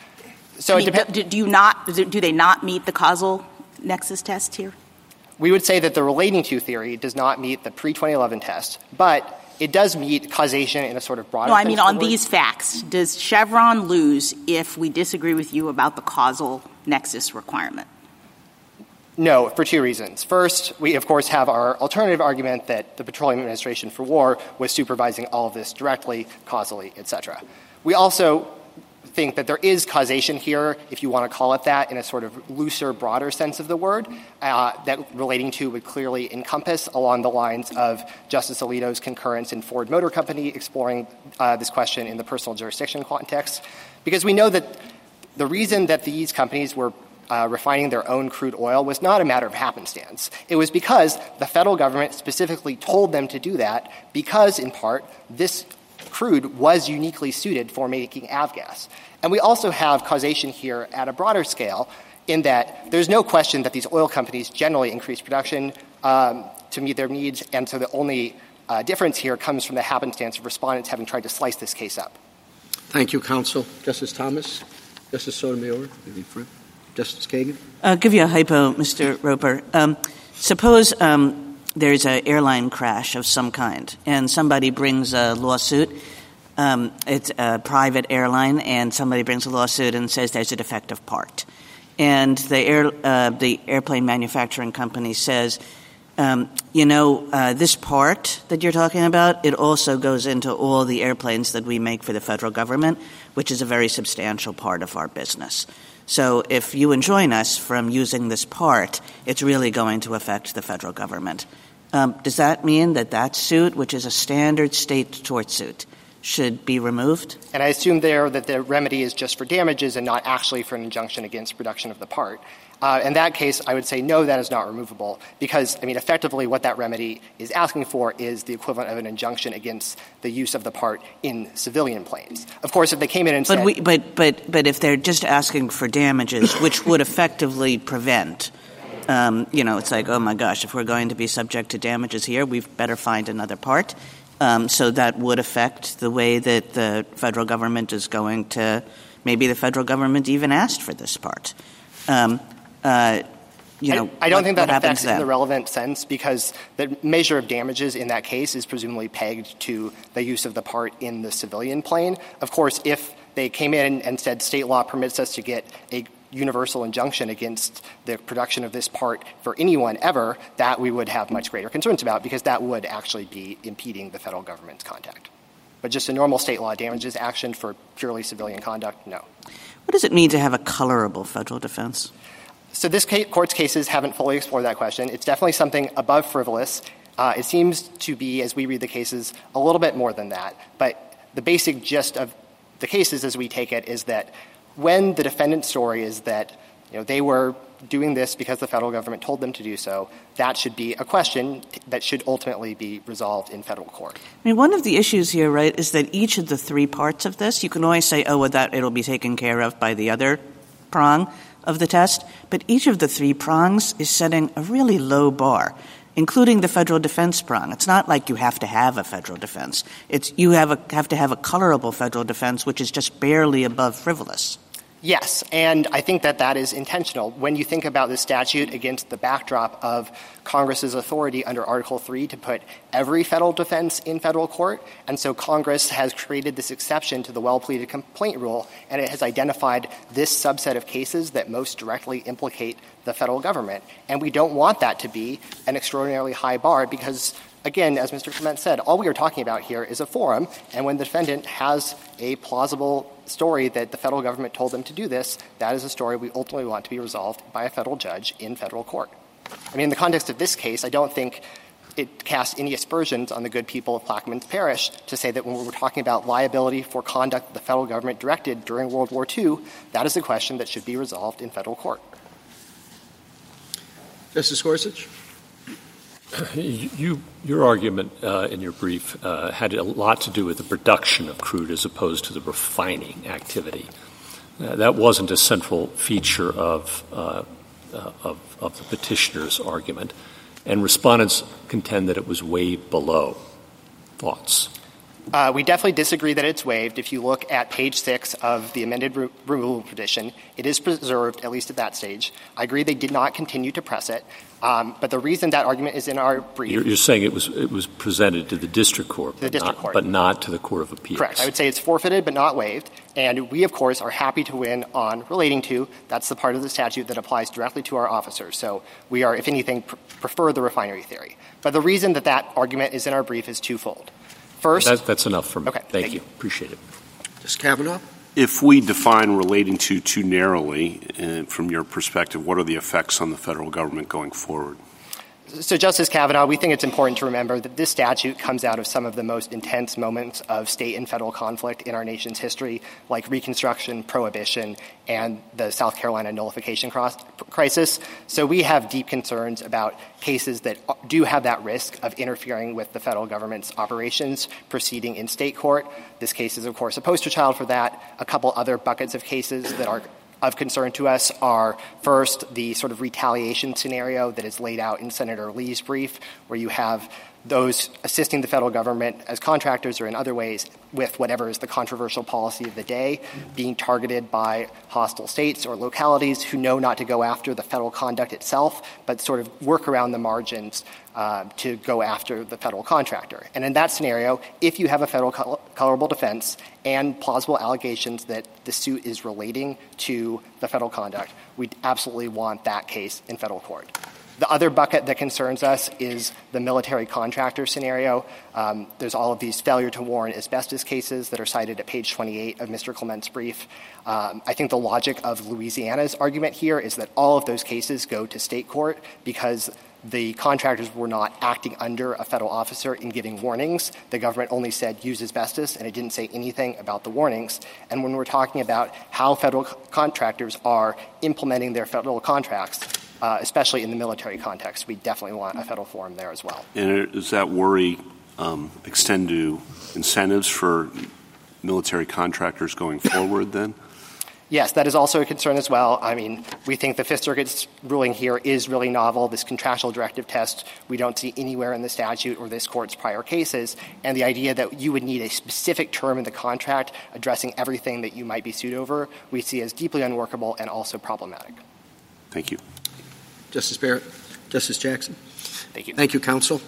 So I mean, it dep- do, do you not, do they not meet the causal nexus test here? We would say that the relating to theory does not meet the pre twenty eleven test, but it does meet causation in a sort of broader No, I mean on the these facts. Does Chevron lose if we disagree with you about the causal nexus requirement? No, for two reasons. First, we, of course, have our alternative argument that the Petroleum Administration for War was supervising all of this directly, causally, et cetera. We also think that there is causation here, if you want to call it that, in a sort of looser, broader sense of the word, uh, that relating to would clearly encompass along the lines of Justice Alito's concurrence in Ford Motor Company exploring uh, this question in the personal jurisdiction context. Because we know that the reason that these companies were Uh, refining their own crude oil was not a matter of happenstance. It was because the federal government specifically told them to do that because, in part, this crude was uniquely suited for making avgas. And we also have causation here at a broader scale in that there's no question that these oil companies generally increase production um, to meet their needs, and so the only uh, difference here comes from the happenstance of respondents having tried to slice this case up. Thank you, counsel. Justice Thomas? Justice Sotomayor? Justice Kagan? I'll give you a hypo, Mister Roper. Um, suppose um, there's an airline crash of some kind, and somebody brings a lawsuit. Um, it's a private airline, and somebody brings a lawsuit and says there's a defective part. And the air, uh, the airplane manufacturing company says, um, you know, uh, this part that you're talking about, it also goes into all the airplanes that we make for the federal government, which is a very substantial part of our business. So if you enjoin us from using this part, it's really going to affect the federal government. Um, does that mean that that suit, which is a standard state tort suit, should be removed? And I assume there that the remedy is just for damages and not actually for an injunction against production of the part. Uh, in that case, I would say no, that is not removable because, I mean, effectively what that remedy is asking for is the equivalent of an injunction against the use of the part in civilian planes. Of course, if they came in and but said— we, but, but, but if they're just asking for damages, which would effectively prevent, um, you know, it's like, oh, my gosh, if we're going to be subject to damages here, we've better find another part. Um, so that would affect the way that the federal government is going to – maybe the federal government even asked for this part. Um, uh, you know, I, I don't what, think that affects it in then? the relevant sense because the measure of damages in that case is presumably pegged to the use of the part in the civilian plane. Of course, if they came in and said state law permits us to get a universal injunction against the production of this part for anyone ever, that we would have much greater concerns about because that would actually be impeding the federal government's conduct. But just a normal state law damages action for purely civilian conduct, no. What does it mean to have a colorable federal defense? So this ca- court's cases haven't fully explored that question. It's definitely something above frivolous. Uh, it seems to be, as we read the cases, a little bit more than that. But the basic gist of the cases as we take it is that when the defendant's story is that, you know, they were doing this because the federal government told them to do so, that should be a question that should ultimately be resolved in federal court. I mean, one of the issues here, right, is that each of the three parts of this, you can always say, oh, well, that it'll be taken care of by the other prong of the test, but each of the three prongs is setting a really low bar, including the federal defense prong. It's not like you have to have a federal defense. It's you have a have to have a colorable federal defense, which is just barely above frivolous. Yes, and I think that that is intentional. When you think about this statute against the backdrop of Congress's authority under Article three to put every federal defense in federal court, and so Congress has created this exception to the well-pleaded complaint rule, and it has identified this subset of cases that most directly implicate the federal government. And we don't want that to be an extraordinarily high bar because, again, as Mister Clement said, all we are talking about here is a forum, and when the defendant has a plausible story that the federal government told them to do this, that is a story we ultimately want to be resolved by a federal judge in federal court. I mean, in the context of this case, I don't think it casts any aspersions on the good people of Plaquemines Parish to say that when we're talking about liability for conduct that the federal government directed during World War Two, that is a question that should be resolved in federal court. Justice Gorsuch? You, your argument uh, in your brief uh, had a lot to do with the production of crude as opposed to the refining activity. Uh, that wasn't a central feature of, uh, uh, of, of the petitioner's argument, and respondents contend that it was way below. Thoughts? Uh, we definitely disagree that it's waived. If you look at page six of the amended re- removal petition, it is preserved, at least at that stage. I agree they did not continue to press it. Um, but the reason that argument is in our brief— You're, you're saying it was it was presented to the district court, to the district not, court. but not to the Court of Appeals. Correct. I would say it's forfeited but not waived. And we, of course, are happy to win on relating to. That's the part of the statute that applies directly to our officers. So we are, if anything, pr- prefer the refinery theory. But the reason that that argument is in our brief is twofold. First— that, That's enough for me. Okay. Thank, Thank you. you. Appreciate it. Justice Kavanaugh? If we define relating to too narrowly, uh, from your perspective, what are the effects on the federal government going forward? So, Justice Kavanaugh, we think it's important to remember that this statute comes out of some of the most intense moments of state and federal conflict in our nation's history, like Reconstruction, Prohibition, and the South Carolina nullification cross- crisis. So we have deep concerns about cases that do have that risk of interfering with the federal government's operations proceeding in state court. This case is, of course, a poster child for that. A couple other buckets of cases that are of concern to us are, first, the sort of retaliation scenario that is laid out in Senator Lee's brief, where you have those assisting the federal government as contractors or in other ways with whatever is the controversial policy of the day being targeted by hostile states or localities who know not to go after the federal conduct itself, but sort of work around the margins uh, to go after the federal contractor. And in that scenario, if you have a federal col- colorable defense and plausible allegations that the suit is relating to the federal conduct, we absolutely want that case in federal court. The other bucket that concerns us is the military contractor scenario. Um, there's all of these failure to warn asbestos cases that are cited at page twenty-eight of Mister Clement's brief. Um, I think the logic of Louisiana's argument here is that all of those cases go to state court because the contractors were not acting under a federal officer in giving warnings. The government only said use asbestos, and it didn't say anything about the warnings. And when we're talking about how federal co- contractors are implementing their federal contracts, Uh, especially in the military context, we definitely want a federal forum there as well. And does that worry um, extend to incentives for military contractors going forward then? Yes, that is also a concern as well. I mean, we think the Fifth Circuit's ruling here is really novel. This contractual directive test we don't see anywhere in the statute or this court's prior cases. And the idea that you would need a specific term in the contract addressing everything that you might be sued over, we see as deeply unworkable and also problematic. Thank you. Justice Barrett. Justice Jackson. Thank you. Thank you, counsel.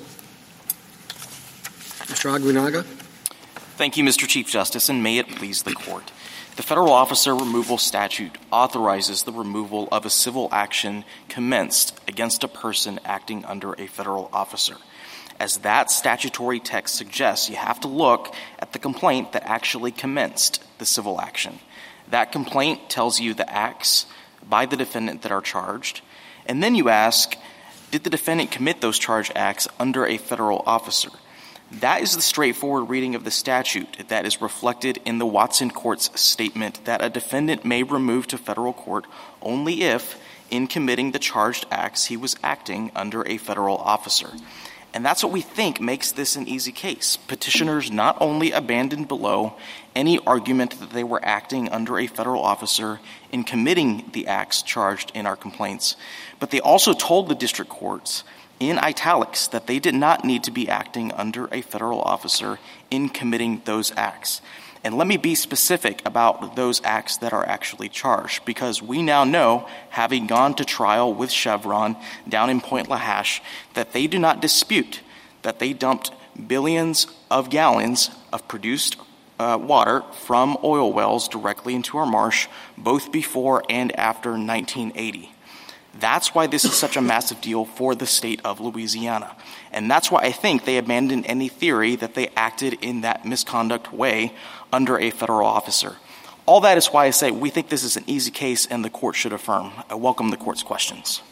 Mister Aguinaga. Thank you, Mister Chief Justice, and may it please the Court. The Federal Officer Removal Statute authorizes the removal of a civil action commenced against a person acting under a federal officer. As that statutory text suggests, you have to look at the complaint that actually commenced the civil action. That complaint tells you the acts by the defendant that are charged. And then you ask, did the defendant commit those charged acts under a federal officer? That is the straightforward reading of the statute that is reflected in the Watson Court's statement that a defendant may remove to federal court only if, in committing the charged acts, he was acting under a federal officer. And that's what we think makes this an easy case. Petitioners not only abandoned below any argument that they were acting under a federal officer in committing the acts charged in our complaints, but they also told the district courts in italics that they did not need to be acting under a federal officer in committing those acts. And let me be specific about those acts that are actually charged, because we now know, having gone to trial with Chevron down in Point Lahash, that they do not dispute that they dumped billions of gallons of produced uh, water from oil wells directly into our marsh, both before and after nineteen eighty. That's why this is such a massive deal for the state of Louisiana. And that's why I think they abandoned any theory that they acted in that misconduct way under a federal officer. All that is why I say we think this is an easy case and the court should affirm. I welcome the court's questions.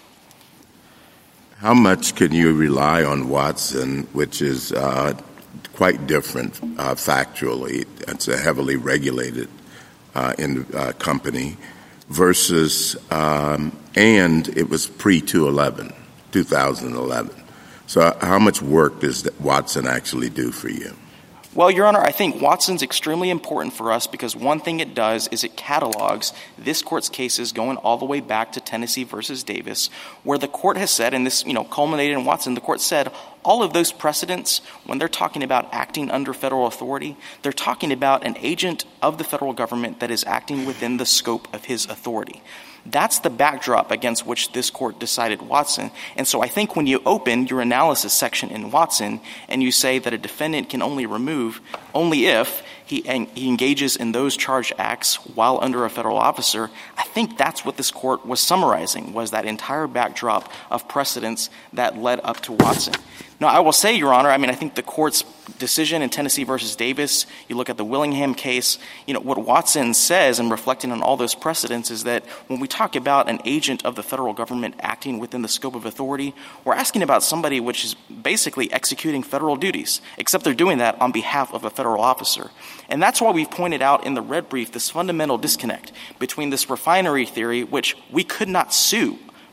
How much can you rely on Watson, which is uh, quite different uh, factually? It's a heavily regulated uh, in, uh, company versus, um, and it was pre two eleven, two thousand eleven. So how much work does Watson actually do for you? Well, Your Honor, I think Watson's extremely important for us because one thing it does is it catalogs this court's cases going all the way back to Tennessee versus Davis, where the court has said, and this, you know, culminated in Watson, the court said all of those precedents, when they're talking about acting under federal authority, they're talking about an agent of the federal government that is acting within the scope of his authority. That's the backdrop against which this court decided Watson. And so I think when you open your analysis section in Watson and you say that a defendant can only remove only if he, he engages in those charged acts while under a federal officer, I think that's what this court was summarizing, was that entire backdrop of precedents that led up to Watson. Now, I will say, Your Honor, I mean, I think the court's decision in Tennessee versus Davis, you look at the Willingham case, you know, what Watson says and reflecting on all those precedents is that when we talk about an agent of the federal government acting within the scope of authority, we're asking about somebody which is basically executing federal duties, except they're doing that on behalf of a federal officer. And that's why we've pointed out in the red brief this fundamental disconnect between this refinery theory, which we could not sue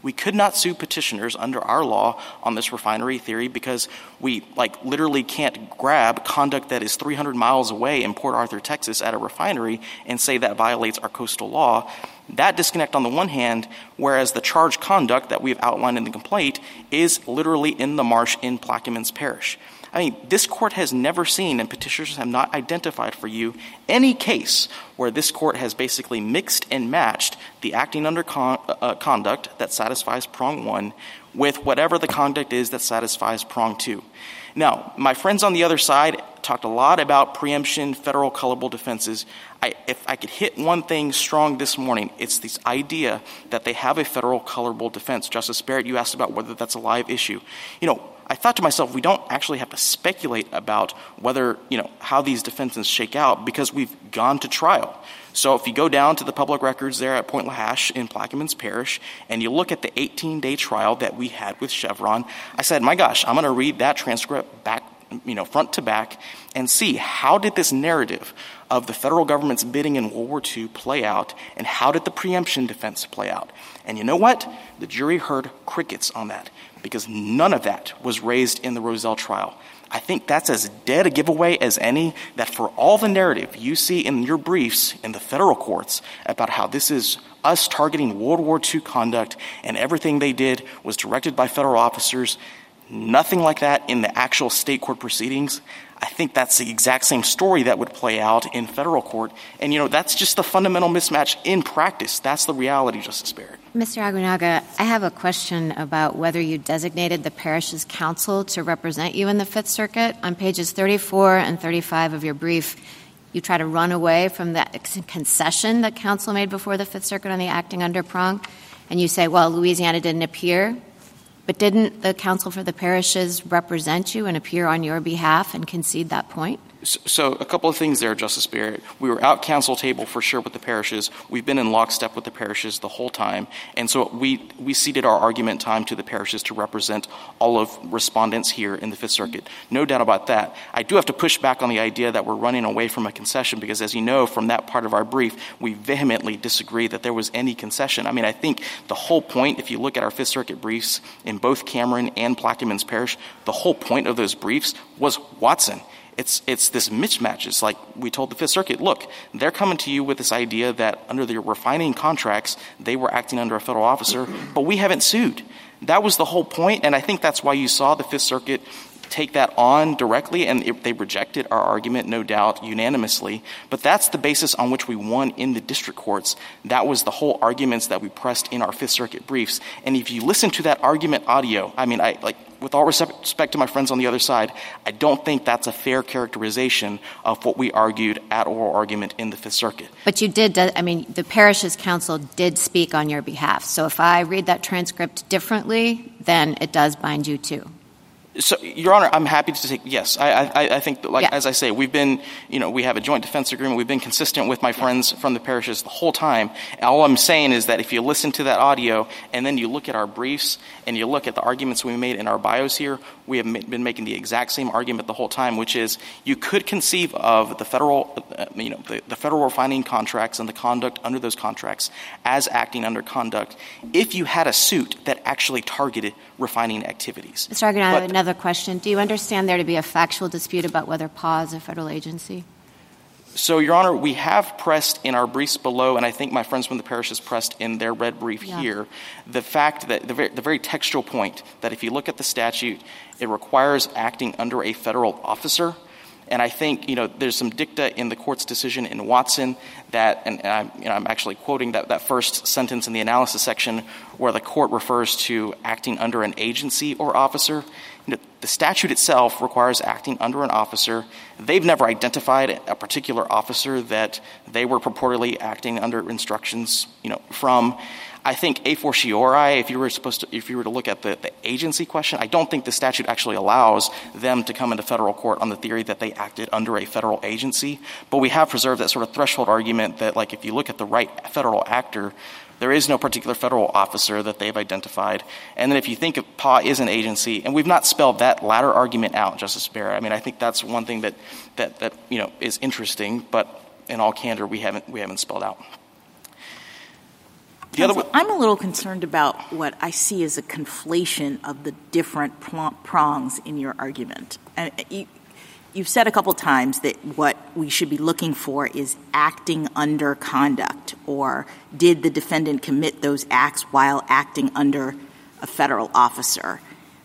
We could not sue petitioners under our law on this refinery theory because we, like, literally can't grab conduct that is three hundred miles away in Port Arthur, Texas at a refinery and say that violates our coastal law. That disconnect on the one hand, whereas the charged conduct that we've outlined in the complaint is literally in the marsh in Plaquemines Parish. I mean, this court has never seen, and petitioners have not identified for you, any case where this court has basically mixed and matched the acting under con- uh, conduct that satisfies prong one with whatever the conduct is that satisfies prong two. Now, my friends on the other side talked a lot about preemption, federal colorable defenses. I, if I could hit one thing strong this morning, it's this idea that they have a federal colorable defense. Justice Barrett, you asked about whether that's a live issue. You know, I thought to myself, we don't actually have to speculate about whether, you know, how these defenses shake out because we've gone to trial. So if you go down to the public records there at Point Lahash in Plaquemines Parish and you look at the eighteen-day trial that we had with Chevron, I said, my gosh, I'm going to read that transcript back, you know, front to back and see how did this narrative of the federal government's bidding in World War Two play out and how did the preemption defense play out? And you know what? The jury heard crickets on that because none of that was raised in the Rozelle trial. I think that's as dead a giveaway as any that for all the narrative you see in your briefs in the federal courts about how this is us targeting World War Two conduct and everything they did was directed by federal officers, nothing like that in the actual state court proceedings. I think that's the exact same story that would play out in federal court. And, you know, that's just the fundamental mismatch in practice. That's the reality, Justice Barrett. Mister Aguinaga, I have a question about whether you designated the parish's counsel to represent you in the Fifth Circuit. On pages thirty-four and thirty-five of your brief, you try to run away from that concession that counsel made before the Fifth Circuit on the acting under prong. And you say, well, Louisiana didn't appear. But didn't the counsel for the parishes represent you and appear on your behalf and concede that point? So, so a couple of things there, Justice Barrett. We were out counsel table for sure with the parishes. We've been in lockstep with the parishes the whole time. And so we, we ceded our argument time to the parishes to represent all of respondents here in the Fifth Circuit. No doubt about that. I do have to push back on the idea that we're running away from a concession because, as you know, from that part of our brief, we vehemently disagree that there was any concession. I mean, I think the whole point, if you look at our Fifth Circuit briefs in both Cameron and Plaquemines Parish, the whole point of those briefs was Watson. It's it's this mismatch. It's like we told the Fifth Circuit, look, they're coming to you with this idea that under their refining contracts, they were acting under a federal officer, but we haven't sued. That was the whole point, and I think that's why you saw the Fifth Circuit take that on directly, and it, they rejected our argument, no doubt, unanimously. But that's the basis on which we won in the district courts. That was the whole arguments that we pressed in our Fifth Circuit briefs. And if you listen to that argument audio, I mean, I like, with all respect to my friends on the other side, I don't think that's a fair characterization of what we argued at oral argument in the Fifth Circuit. But you did, I mean, the parish's counsel did speak on your behalf. So if I read that transcript differently, then it does bind you too. So, Your Honor, I'm happy to take, yes. I, I, I think, that, like, yeah. as I say, we've been, you know, we have a joint defense agreement. We've been consistent with my friends from the parishes the whole time. And all I'm saying is that if you listen to that audio and then you look at our briefs and you look at the arguments we made in our bios here, we have been making the exact same argument the whole time, which is you could conceive of the federal, uh, you know, the, the federal refining contracts and the conduct under those contracts as acting under conduct if you had a suit that actually targeted refining activities. Mister Argan, I have another question. Do you understand there to be a factual dispute about whether P A W is a federal agency? So, Your Honor, we have pressed in our briefs below, and I think my friends from the parishes pressed in their red brief yeah. here, the fact that the very, the very textual point that if you look at the statute, it requires acting under a federal officer. And I think, you know, there's some dicta in the court's decision in Watson that, and, and I'm, you know, I'm actually quoting that, that first sentence in the analysis section where the court refers to acting under an agency or officer. You know, the statute itself requires acting under an officer. They've never identified a particular officer that they were purportedly acting under instructions, you know, from. I think a fortiori, if you were supposed to, if you were to look at the, the agency question, I don't think the statute actually allows them to come into federal court on the theory that they acted under a federal agency. But we have preserved that sort of threshold argument that, like, if you look at the right federal actor, there is no particular federal officer that they've identified. And then if you think of P A W is an agency, and we've not spelled that latter argument out, Justice Barrett. I mean, I think that's one thing that, that, that you know, is interesting, but in all candor, we haven't, we haven't spelled out. The other Counsel, I'm a little concerned about what I see as a conflation of the different prongs in your argument. And you, you've said a couple times that what we should be looking for is acting under conduct, or did the defendant commit those acts while acting under a federal officer?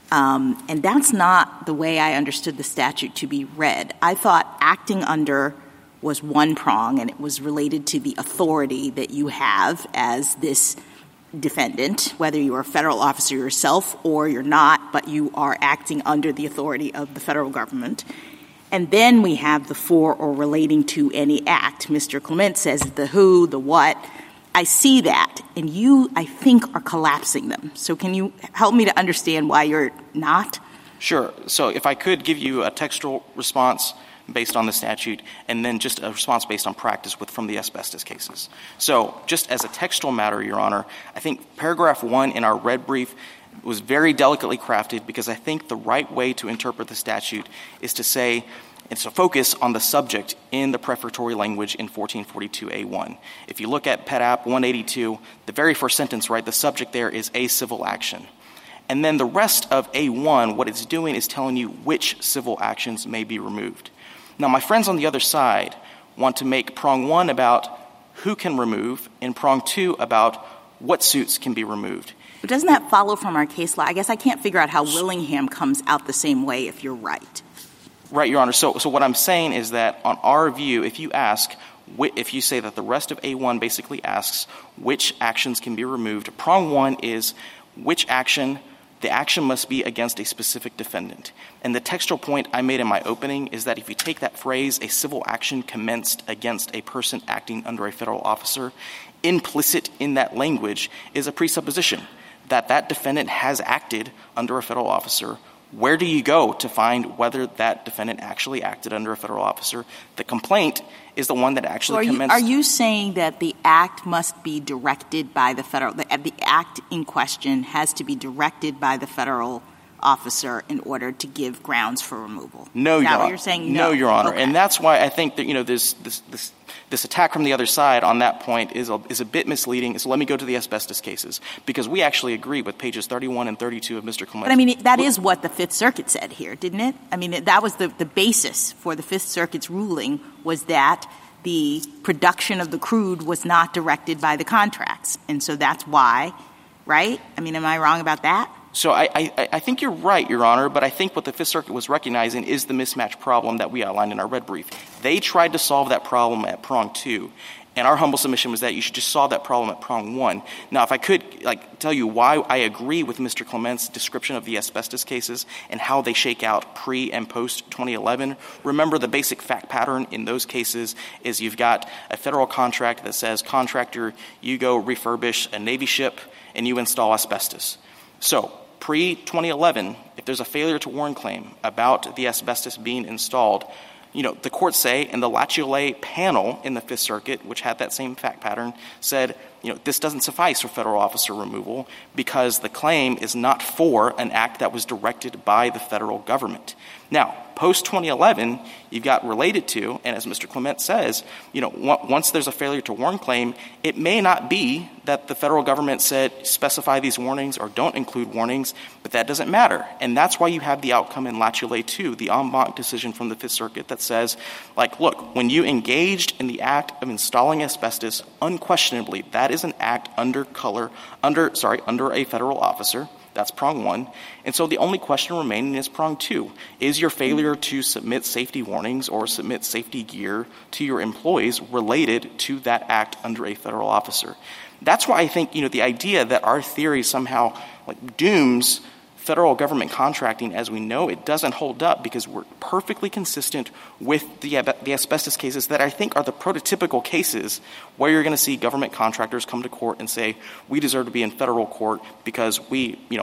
Um, and that's not the way I understood the statute to be read. I thought acting under was one prong, and it was related to the authority that you have as this defendant, whether you're a federal officer yourself or you're not, but you are acting under the authority of the federal government. And then we have the for or relating to any act. Mister Clement says the who, the what. I see that, and you, I think, are collapsing them. So can you help me to understand why you're not? Sure. So if I could give you a textual response based on the statute, and then just a response based on practice with from the asbestos cases. So just as a textual matter, Your Honor, I think paragraph one in our red brief was very delicately crafted, because I think the right way to interpret the statute is to say it's a focus on the subject in the prefatory language in fourteen forty-two A one. If you look at P E D A P one eighty-two, the very first sentence, right, the subject there is a civil action. And then the rest of A one, what it's doing is telling you which civil actions may be removed. Now, my friends on the other side want to make prong one about who can remove and prong two about what suits can be removed. But doesn't that follow from our case law? I guess I can't figure out how Willingham comes out the same way if you're right. Right, Your Honor. So, so what I'm saying is that on our view, if you ask, if you say that the rest of A one basically asks which actions can be removed, prong one is which action, the action must be against a specific defendant. And the textual point I made in my opening is that if you take that phrase, a civil action commenced against a person acting under a federal officer, implicit in that language is a presupposition that that defendant has acted under a federal officer. Where do you go to find whether that defendant actually acted under a federal officer? The complaint is the one that actually so are commenced. You, are you saying that the act must be directed by the federal, the, the act in question has to be directed by the federal officer in order to give grounds for removal? No, is Your that Honor. What you're saying? No, no Your Honor. Okay. And that's why I think that, you know, this, this, this, this attack from the other side on that point is a, is a bit misleading. So let me go to the asbestos cases, because we actually agree with pages thirty-one and thirty-two of Mister Clement. But I mean, that is what the Fifth Circuit said here, didn't it? I mean, that was the, the basis for the Fifth Circuit's ruling, was that the production of the crude was not directed by the contracts. And so that's why, right? I mean, am I wrong about that? So I, I, I think you're right, Your Honor, but I think what the Fifth Circuit was recognizing is the mismatch problem that we outlined in our red brief. They tried to solve that problem at prong two, and our humble submission was that you should just solve that problem at prong one. Now, if I could like tell you why I agree with Mister Clement's description of the asbestos cases and how they shake out pre- and post-twenty eleven, remember the basic fact pattern in those cases is you've got a federal contract that says, contractor, you go refurbish a Navy ship and you install asbestos. So pre-twenty eleven, if there's a failure to warn claim about the asbestos being installed, you know, the courts say, and the Lachiole panel in the Fifth Circuit, which had that same fact pattern, said, you know, this doesn't suffice for federal officer removal because the claim is not for an act that was directed by the federal government. Now, post-twenty eleven, you've got related to, and as Mister Clement says, you know, once there's a failure to warn claim, it may not be that the federal government said specify these warnings or don't include warnings, but that doesn't matter. And that's why you have the outcome in Lachiole two, the en banc decision from the Fifth Circuit that says, like, look, when you engaged in the act of installing asbestos, unquestionably, that is an act under color, under, sorry, under a federal officer. That's prong one. And so the only question remaining is prong two. Is your failure to submit safety warnings or submit safety gear to your employees related to that act under a federal officer? That's why I think, you know, the idea that our theory somehow like dooms federal government contracting as we know it doesn't hold up, because we're perfectly consistent with the, the asbestos cases that I think are the prototypical cases where you're going to see government contractors come to court and say, we deserve to be in federal court because we, you know,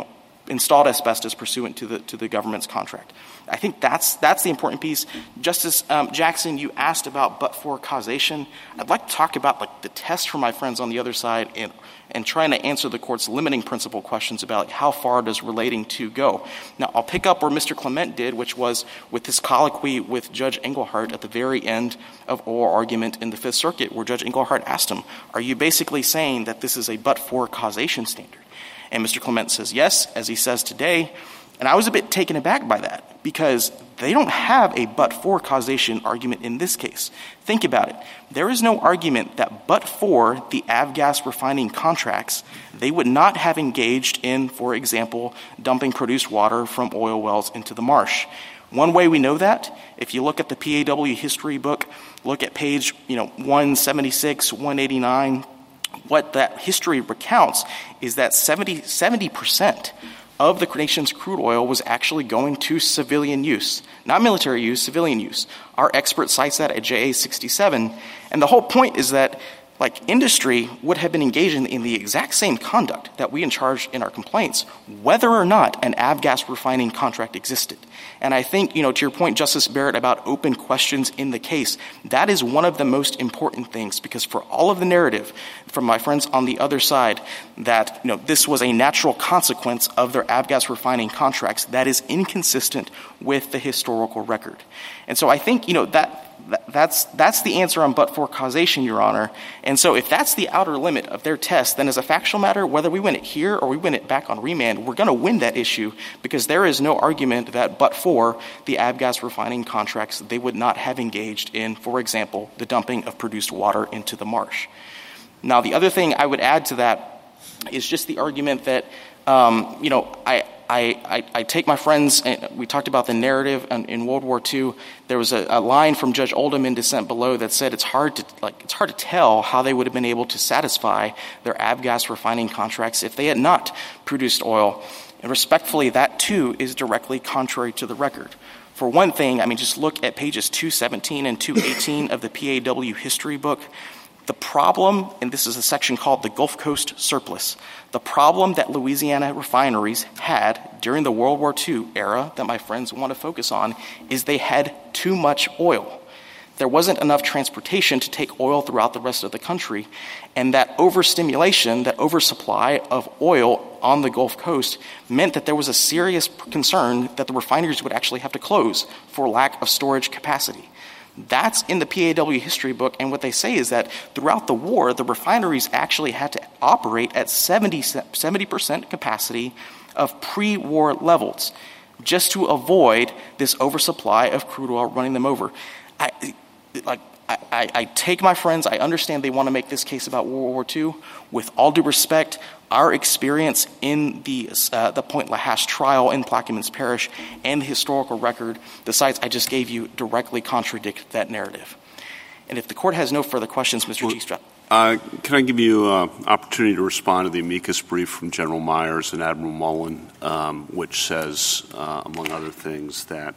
installed asbestos pursuant to the to the government's contract. I think that's that's the important piece. Justice um, Jackson, you asked about but-for causation. I'd like to talk about like the test for my friends on the other side and and trying to answer the court's limiting principle questions about like, how far does relating to go. Now, I'll pick up where Mister Clement did, which was with his colloquy with Judge Engelhardt at the very end of oral argument in the Fifth Circuit, where Judge Engelhardt asked him, are you basically saying that this is a but-for causation standard? And Mister Clement says yes, as he says today. And I was a bit taken aback by that because they don't have a but-for causation argument in this case. Think about it. There is no argument that but for the avgas refining contracts, they would not have engaged in, for example, dumping produced water from oil wells into the marsh. One way we know that, if you look at the P A W history book, look at page you know, one seventy-six, one eighty-nine, what that history recounts is that seventy percent of the nation's crude oil was actually going to civilian use, not military use, civilian use. Our expert cites that at J A sixty-seven. And the whole point is that, like, industry would have been engaging in the exact same conduct that we charged in our complaints, whether or not an avgas refining contract existed. And I think, you know, to your point, Justice Barrett, about open questions in the case, that is one of the most important things, because for all of the narrative from my friends on the other side that, you know, this was a natural consequence of their avgas refining contracts, that is inconsistent with the historical record. And so I think, you know, that That's that's the answer on but-for causation, Your Honor. And so if that's the outer limit of their test, then as a factual matter, whether we win it here or we win it back on remand, we're going to win that issue because there is no argument that but for the avgas refining contracts, they would not have engaged in, for example, the dumping of produced water into the marsh. Now, the other thing I would add to that is just the argument that, um, you know, I – I, I, I take my friends, and we talked about the narrative in, in World War Two. There was a, a line from Judge Oldham in dissent below that said it's hard to like it's hard to tell how they would have been able to satisfy their avgas refining contracts if they had not produced oil. And respectfully, that too is directly contrary to the record. For one thing, I mean, just look at pages two seventeen and two eighteen of the P A W history book. The problem, and this is a section called the Gulf Coast Surplus, the problem that Louisiana refineries had during the World War Two era that my friends want to focus on is they had too much oil. There wasn't enough transportation to take oil throughout the rest of the country, and that overstimulation, that oversupply of oil on the Gulf Coast meant that there was a serious concern that the refineries would actually have to close for lack of storage capacity. That's in the P A W history book, and what they say is that throughout the war, the refineries actually had to operate at seventy percent capacity of pre-war levels just to avoid this oversupply of crude oil running them over. I, like, I, I, I take my friends, I understand they want to make this case about World War Two. With all due respect, our experience in the uh, the Point Lahash trial in Plaquemines Parish and the historical record, the sites I just gave you, directly contradict that narrative. And if the court has no further questions, Mister Chief Justice. Uh, can I give you an uh, opportunity to respond to the amicus brief from General Myers and Admiral Mullen, um, which says, uh, among other things, that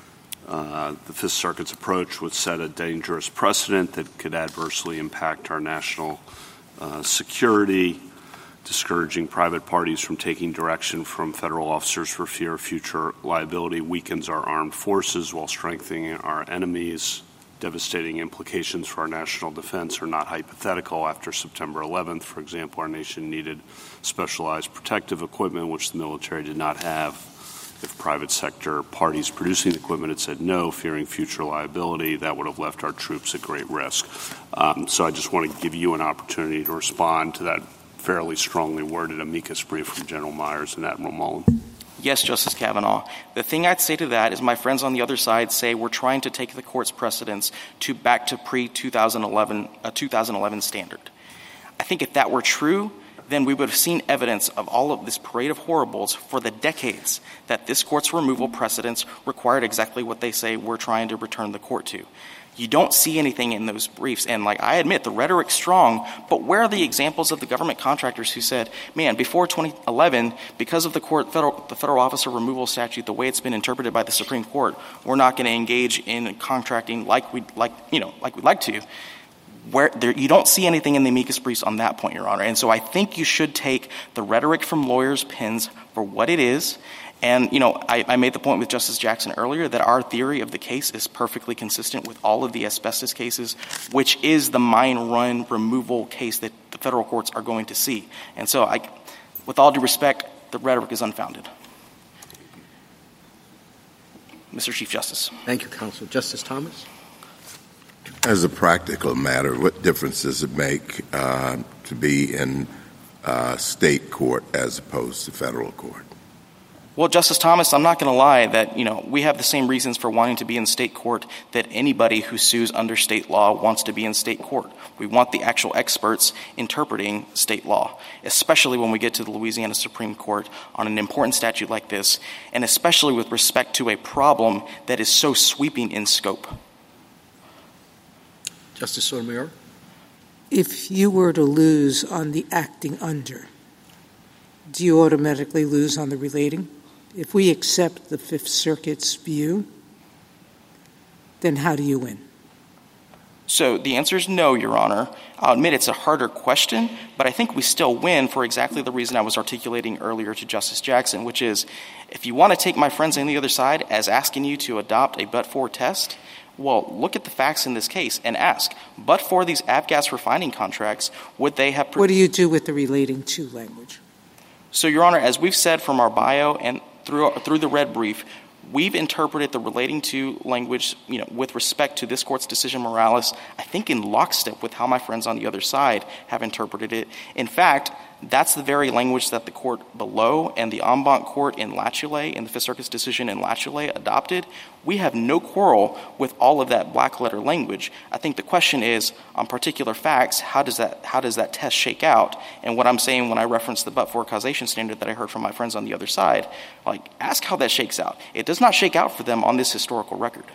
uh, the Fifth Circuit's approach would set a dangerous precedent that could adversely impact our national uh, security, discouraging private parties from taking direction from federal officers for fear of future liability, weakens our armed forces while strengthening our enemies. Devastating implications for our national defense are not hypothetical. After September eleventh, for example, our nation needed specialized protective equipment, which the military did not have. If private sector parties producing the equipment had said no, fearing future liability, that would have left our troops at great risk. Um, so I just want to give you an opportunity to respond to that fairly strongly worded amicus brief from General Myers and Admiral Mullen. Yes, Justice Kavanaugh. The thing I'd say to that is my friends on the other side say we're trying to take the court's precedents to back to pre-two thousand eleven, a two thousand eleven standard. I think if that were true, then we would have seen evidence of all of this parade of horribles for the decades that this court's removal precedents required exactly what they say we're trying to return the court to. You don't see anything in those briefs. And, like, I admit, the rhetoric's strong, but where are the examples of the government contractors who said, man, before twenty eleven, because of the court, federal, the federal officer removal statute, the way it's been interpreted by the Supreme Court, we're not going to engage in contracting like we like, you know, like we'd like to. Where there, you don't see anything in the amicus briefs on that point, Your Honor. And so I think you should take the rhetoric from lawyers' pens for what it is. And, you know, I, I made the point with Justice Jackson earlier that our theory of the case is perfectly consistent with all of the asbestos cases, which is the mine run removal case that the federal courts are going to see. And so, I, with all due respect, the rhetoric is unfounded. Mister Chief Justice. Thank you, Counsel. Justice Thomas? As a practical matter, what difference does it make uh, to be in uh, state court as opposed to federal court? Well, Justice Thomas, I'm not going to lie that, you know, we have the same reasons for wanting to be in state court that anybody who sues under state law wants to be in state court. We want the actual experts interpreting state law, especially when we get to the Louisiana Supreme Court on an important statute like this, and especially with respect to a problem that is so sweeping in scope. Justice Sotomayor? If you were to lose on the acting under, do you automatically lose on the relating? If we accept the Fifth Circuit's view, then how do you win? So the answer is no, Your Honor. I'll admit it's a harder question, but I think we still win for exactly the reason I was articulating earlier to Justice Jackson, which is if you want to take my friends on the other side as asking you to adopt a but-for test, well, look at the facts in this case and ask, but for these avgas refining contracts, would they have... Pre- what do you do with the relating to language? So, Your Honor, as we've said from our bio and through through the red brief, we've interpreted the relating to language, you know, with respect to this court's decision, Morales, I think in lockstep with how my friends on the other side have interpreted it. In fact, that's the very language that the court below and the en banc court in Latchley, in the Fifth Circuit's decision in Latchley, adopted. We have no quarrel with all of that black letter language. I think the question is, on particular facts, how does that how does that test shake out? And what I'm saying when I reference the but-for causation standard that I heard from my friends on the other side, like, ask how that shakes out. It does not shake out for them on this historical record.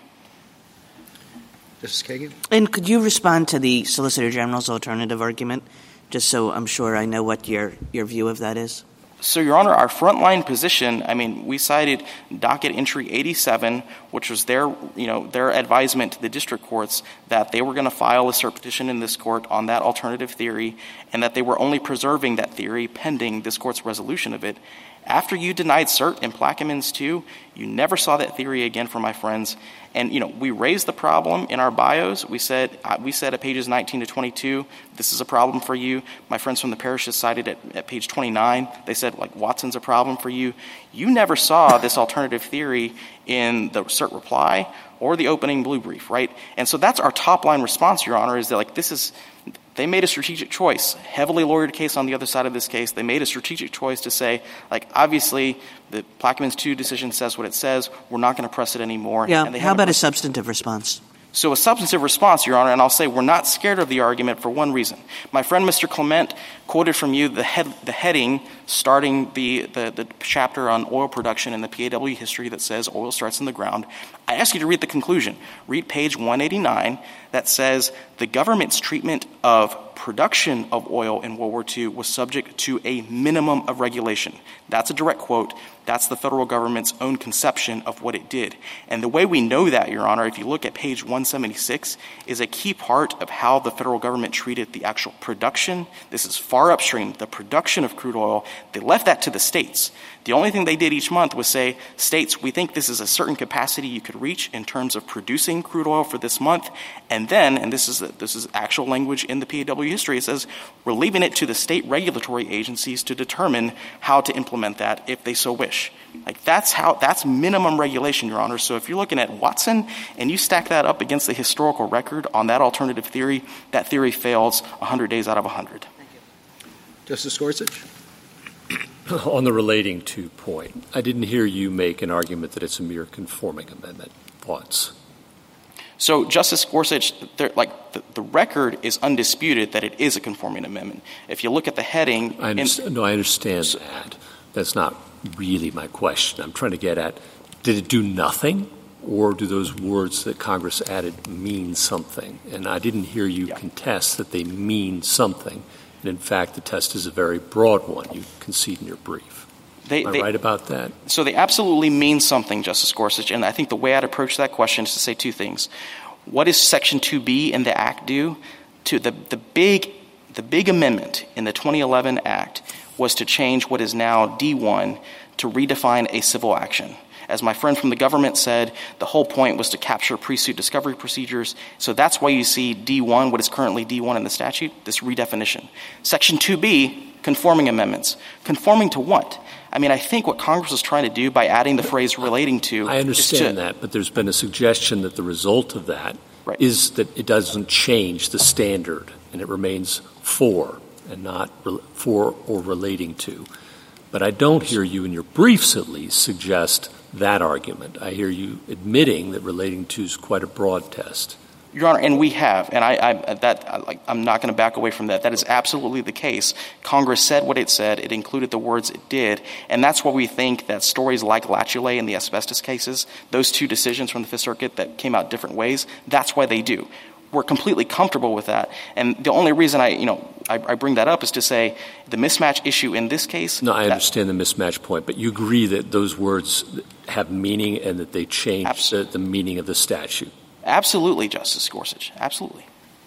Justice Kagan? And could you respond to the Solicitor General's alternative argument, just so I'm sure I know what your, your view of that is? So, Your Honor, our frontline position, I mean, we cited docket entry eighty-seven, which was their, you know, their advisement to the district courts that they were going to file a cert petition in this court on that alternative theory and that they were only preserving that theory pending this court's resolution of it. After you denied cert in Plaquemines two, you never saw that theory again from my friends. And, you know, we raised the problem in our bios. We said, uh, we said at pages nineteen to twenty-two, this is a problem for you. My friends from the parishes cited at, at page twenty-nine. They said, like, Watson's a problem for you. You never saw this alternative theory in the cert reply or the opening blue brief, right? And so that's our top line response, Your Honor, is that, like, this is, they made a strategic choice, heavily lawyered case on the other side of this case. They made a strategic choice to say, like, obviously the Plaquemines two decision says what it says. We're not going to press it anymore. Yeah, and they how about a pressed- substantive response? So a substantive response, Your Honor, and I'll say we're not scared of the argument for one reason. My friend Mister Clement quoted from you the head, the heading starting the, the, the chapter on oil production in the P A W history that says oil starts in the ground. I ask you to read the conclusion. Read page one eighty-nine that says the government's treatment of production of oil in World War Two was subject to a minimum of regulation. That's a direct quote. That's the federal government's own conception of what it did. And the way we know that, Your Honor, if you look at page one seventy-six, is a key part of how the federal government treated the actual production. This is far upstream, the production of crude oil. They left that to the states. The only thing they did each month was say, states, we think this is a certain capacity you could reach in terms of producing crude oil for this month. And then, and this is, a, this is actual language in the P A W history, it says we're leaving it to the state regulatory agencies to determine how to implement that if they so wish. Like, that's how, that's minimum regulation, Your Honor. So if you're looking at Watson and you stack that up against the historical record on that alternative theory, that theory fails one hundred days out of one hundred. Thank you. Justice Gorsuch? On the relating to point, I didn't hear you make an argument that it's a mere conforming amendment. Thoughts? So, Justice Gorsuch, like the, the record is undisputed that it is a conforming amendment. If you look at the heading, I understand, in, no, I understand so, that. That's not really my question. I'm trying to get at: did it do nothing, or do those words that Congress added mean something? And I didn't hear you yeah. contest that they mean something. And in fact, the test is a very broad one. You concede in your brief. They, Am I they, right about that? So they absolutely mean something, Justice Gorsuch. And I think the way I'd approach that question is to say two things. What does Section two B in the Act do? to the, the big the big amendment in the twenty eleven Act was to change what is now D one to redefine a civil action. As my friend from the government said, the whole point was to capture pre-suit discovery procedures. So that's why you see D one, what is currently D one in the statute, this redefinition. Section two B, conforming amendments. Conforming to what? I mean, I think what Congress is trying to do by adding the phrase relating to... I understand to, that, but there's been a suggestion that the result of that right. is that it doesn't change the standard, and it remains for and not re- for or relating to. But I don't hear you, in your briefs at least, suggest that argument. I hear you admitting that relating to is quite a broad test. Your Honor, and we have, and I, I that I, like, I'm not going to back away from that. That is absolutely the case. Congress said what it said. It included the words it did, and that's why we think that stories like Latulay and the asbestos cases, those two decisions from the Fifth Circuit that came out different ways, that's why they do. We're completely comfortable with that, and the only reason I, you know, I, I bring that up is to say the mismatch issue in this case. No, I understand the mismatch point, but you agree that those words have meaning and that they change the, the meaning of the statute. Absolutely, Justice Gorsuch. Absolutely.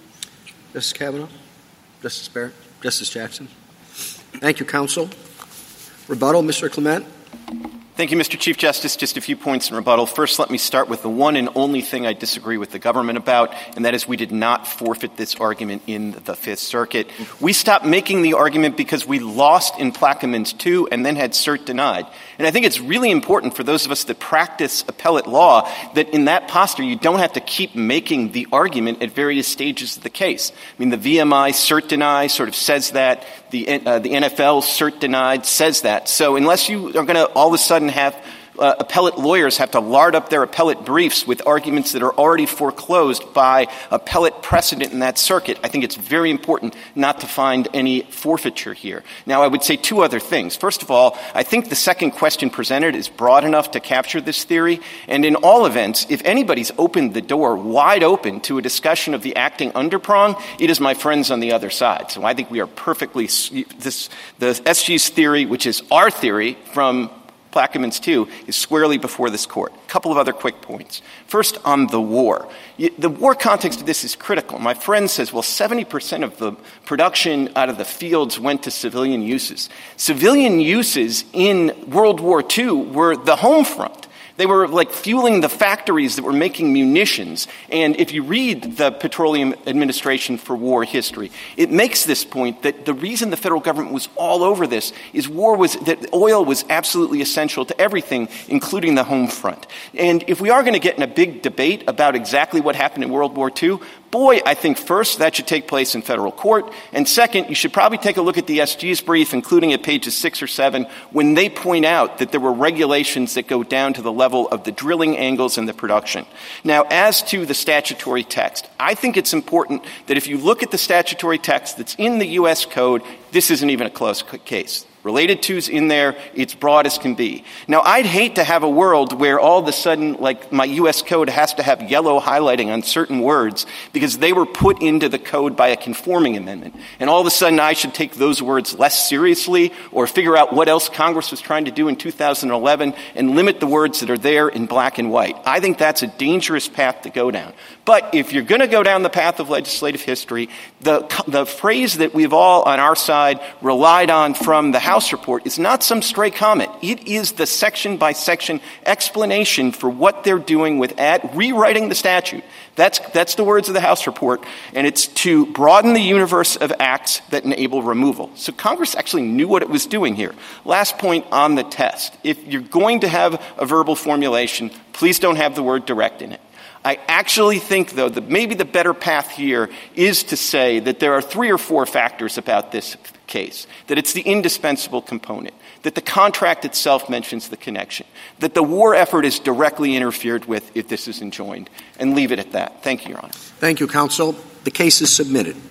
Justice Kavanaugh? Justice Barrett? Justice Jackson? Thank you, counsel. Rebuttal, Mister Clement? Thank you, Mister Chief Justice. Just a few points in rebuttal. First, let me start with the one and only thing I disagree with the government about, and that is we did not forfeit this argument in the Fifth Circuit. We stopped making the argument because we lost in Plaquemines two and then had cert denied. And I think it's really important for those of us that practice appellate law that in that posture you don't have to keep making the argument at various stages of the case. I mean, the V M I cert deny sort of says that. The, uh, the N F L cert denied says that. So unless you are going to all of a sudden have uh, appellate lawyers have to lard up their appellate briefs with arguments that are already foreclosed by appellate precedent in that circuit, I think it's very important not to find any forfeiture here. Now, I would say two other things. First of all, I think the second question presented is broad enough to capture this theory. And in all events, if anybody's opened the door wide open to a discussion of the acting underprong, it is my friends on the other side. So I think we are perfectly this, the S G's theory, which is our theory from Plaquemines two, is squarely before this court. A couple of other quick points. First, on the war. The war context of this is critical. My friend says, well, seventy percent of the production out of the fields went to civilian uses. Civilian uses in World War Two were the home front. They were like fueling the factories that were making munitions. And if you read the Petroleum Administration for War history, it makes this point that the reason the federal government was all over this is war was that oil was absolutely essential to everything, including the home front. And if we are going to get in a big debate about exactly what happened in World War Two, boy, I think first that should take place in federal court. And second, you should probably take a look at the S G's brief, including at pages six or seven, when they point out that there were regulations that go down to the level of the drilling angles and the production. Now, as to the statutory text, I think it's important that if you look at the statutory text that's in the U S Code, this isn't even a close case. Related to's in there, it's broad as can be. Now, I'd hate to have a world where all of a sudden, like, my U S Code has to have yellow highlighting on certain words because they were put into the code by a conforming amendment. And all of a sudden, I should take those words less seriously or figure out what else Congress was trying to do in two thousand eleven and limit the words that are there in black and white. I think that's a dangerous path to go down. But if you're going to go down the path of legislative history, the, the phrase that we've all on our side relied on from the House report is not some stray comment. It is the section-by-section explanation for what they're doing with ad- rewriting the statute. That's, that's the words of the House report, and it's to broaden the universe of acts that enable removal. So Congress actually knew what it was doing here. Last point on the test. If you're going to have a verbal formulation, please don't have the word direct in it. I actually think, though, that maybe the better path here is to say that there are three or four factors about this case, that it's the indispensable component, that the contract itself mentions the connection, that the war effort is directly interfered with if this is enjoined, and leave it at that. Thank you, Your Honor. Thank you, counsel. The case is submitted.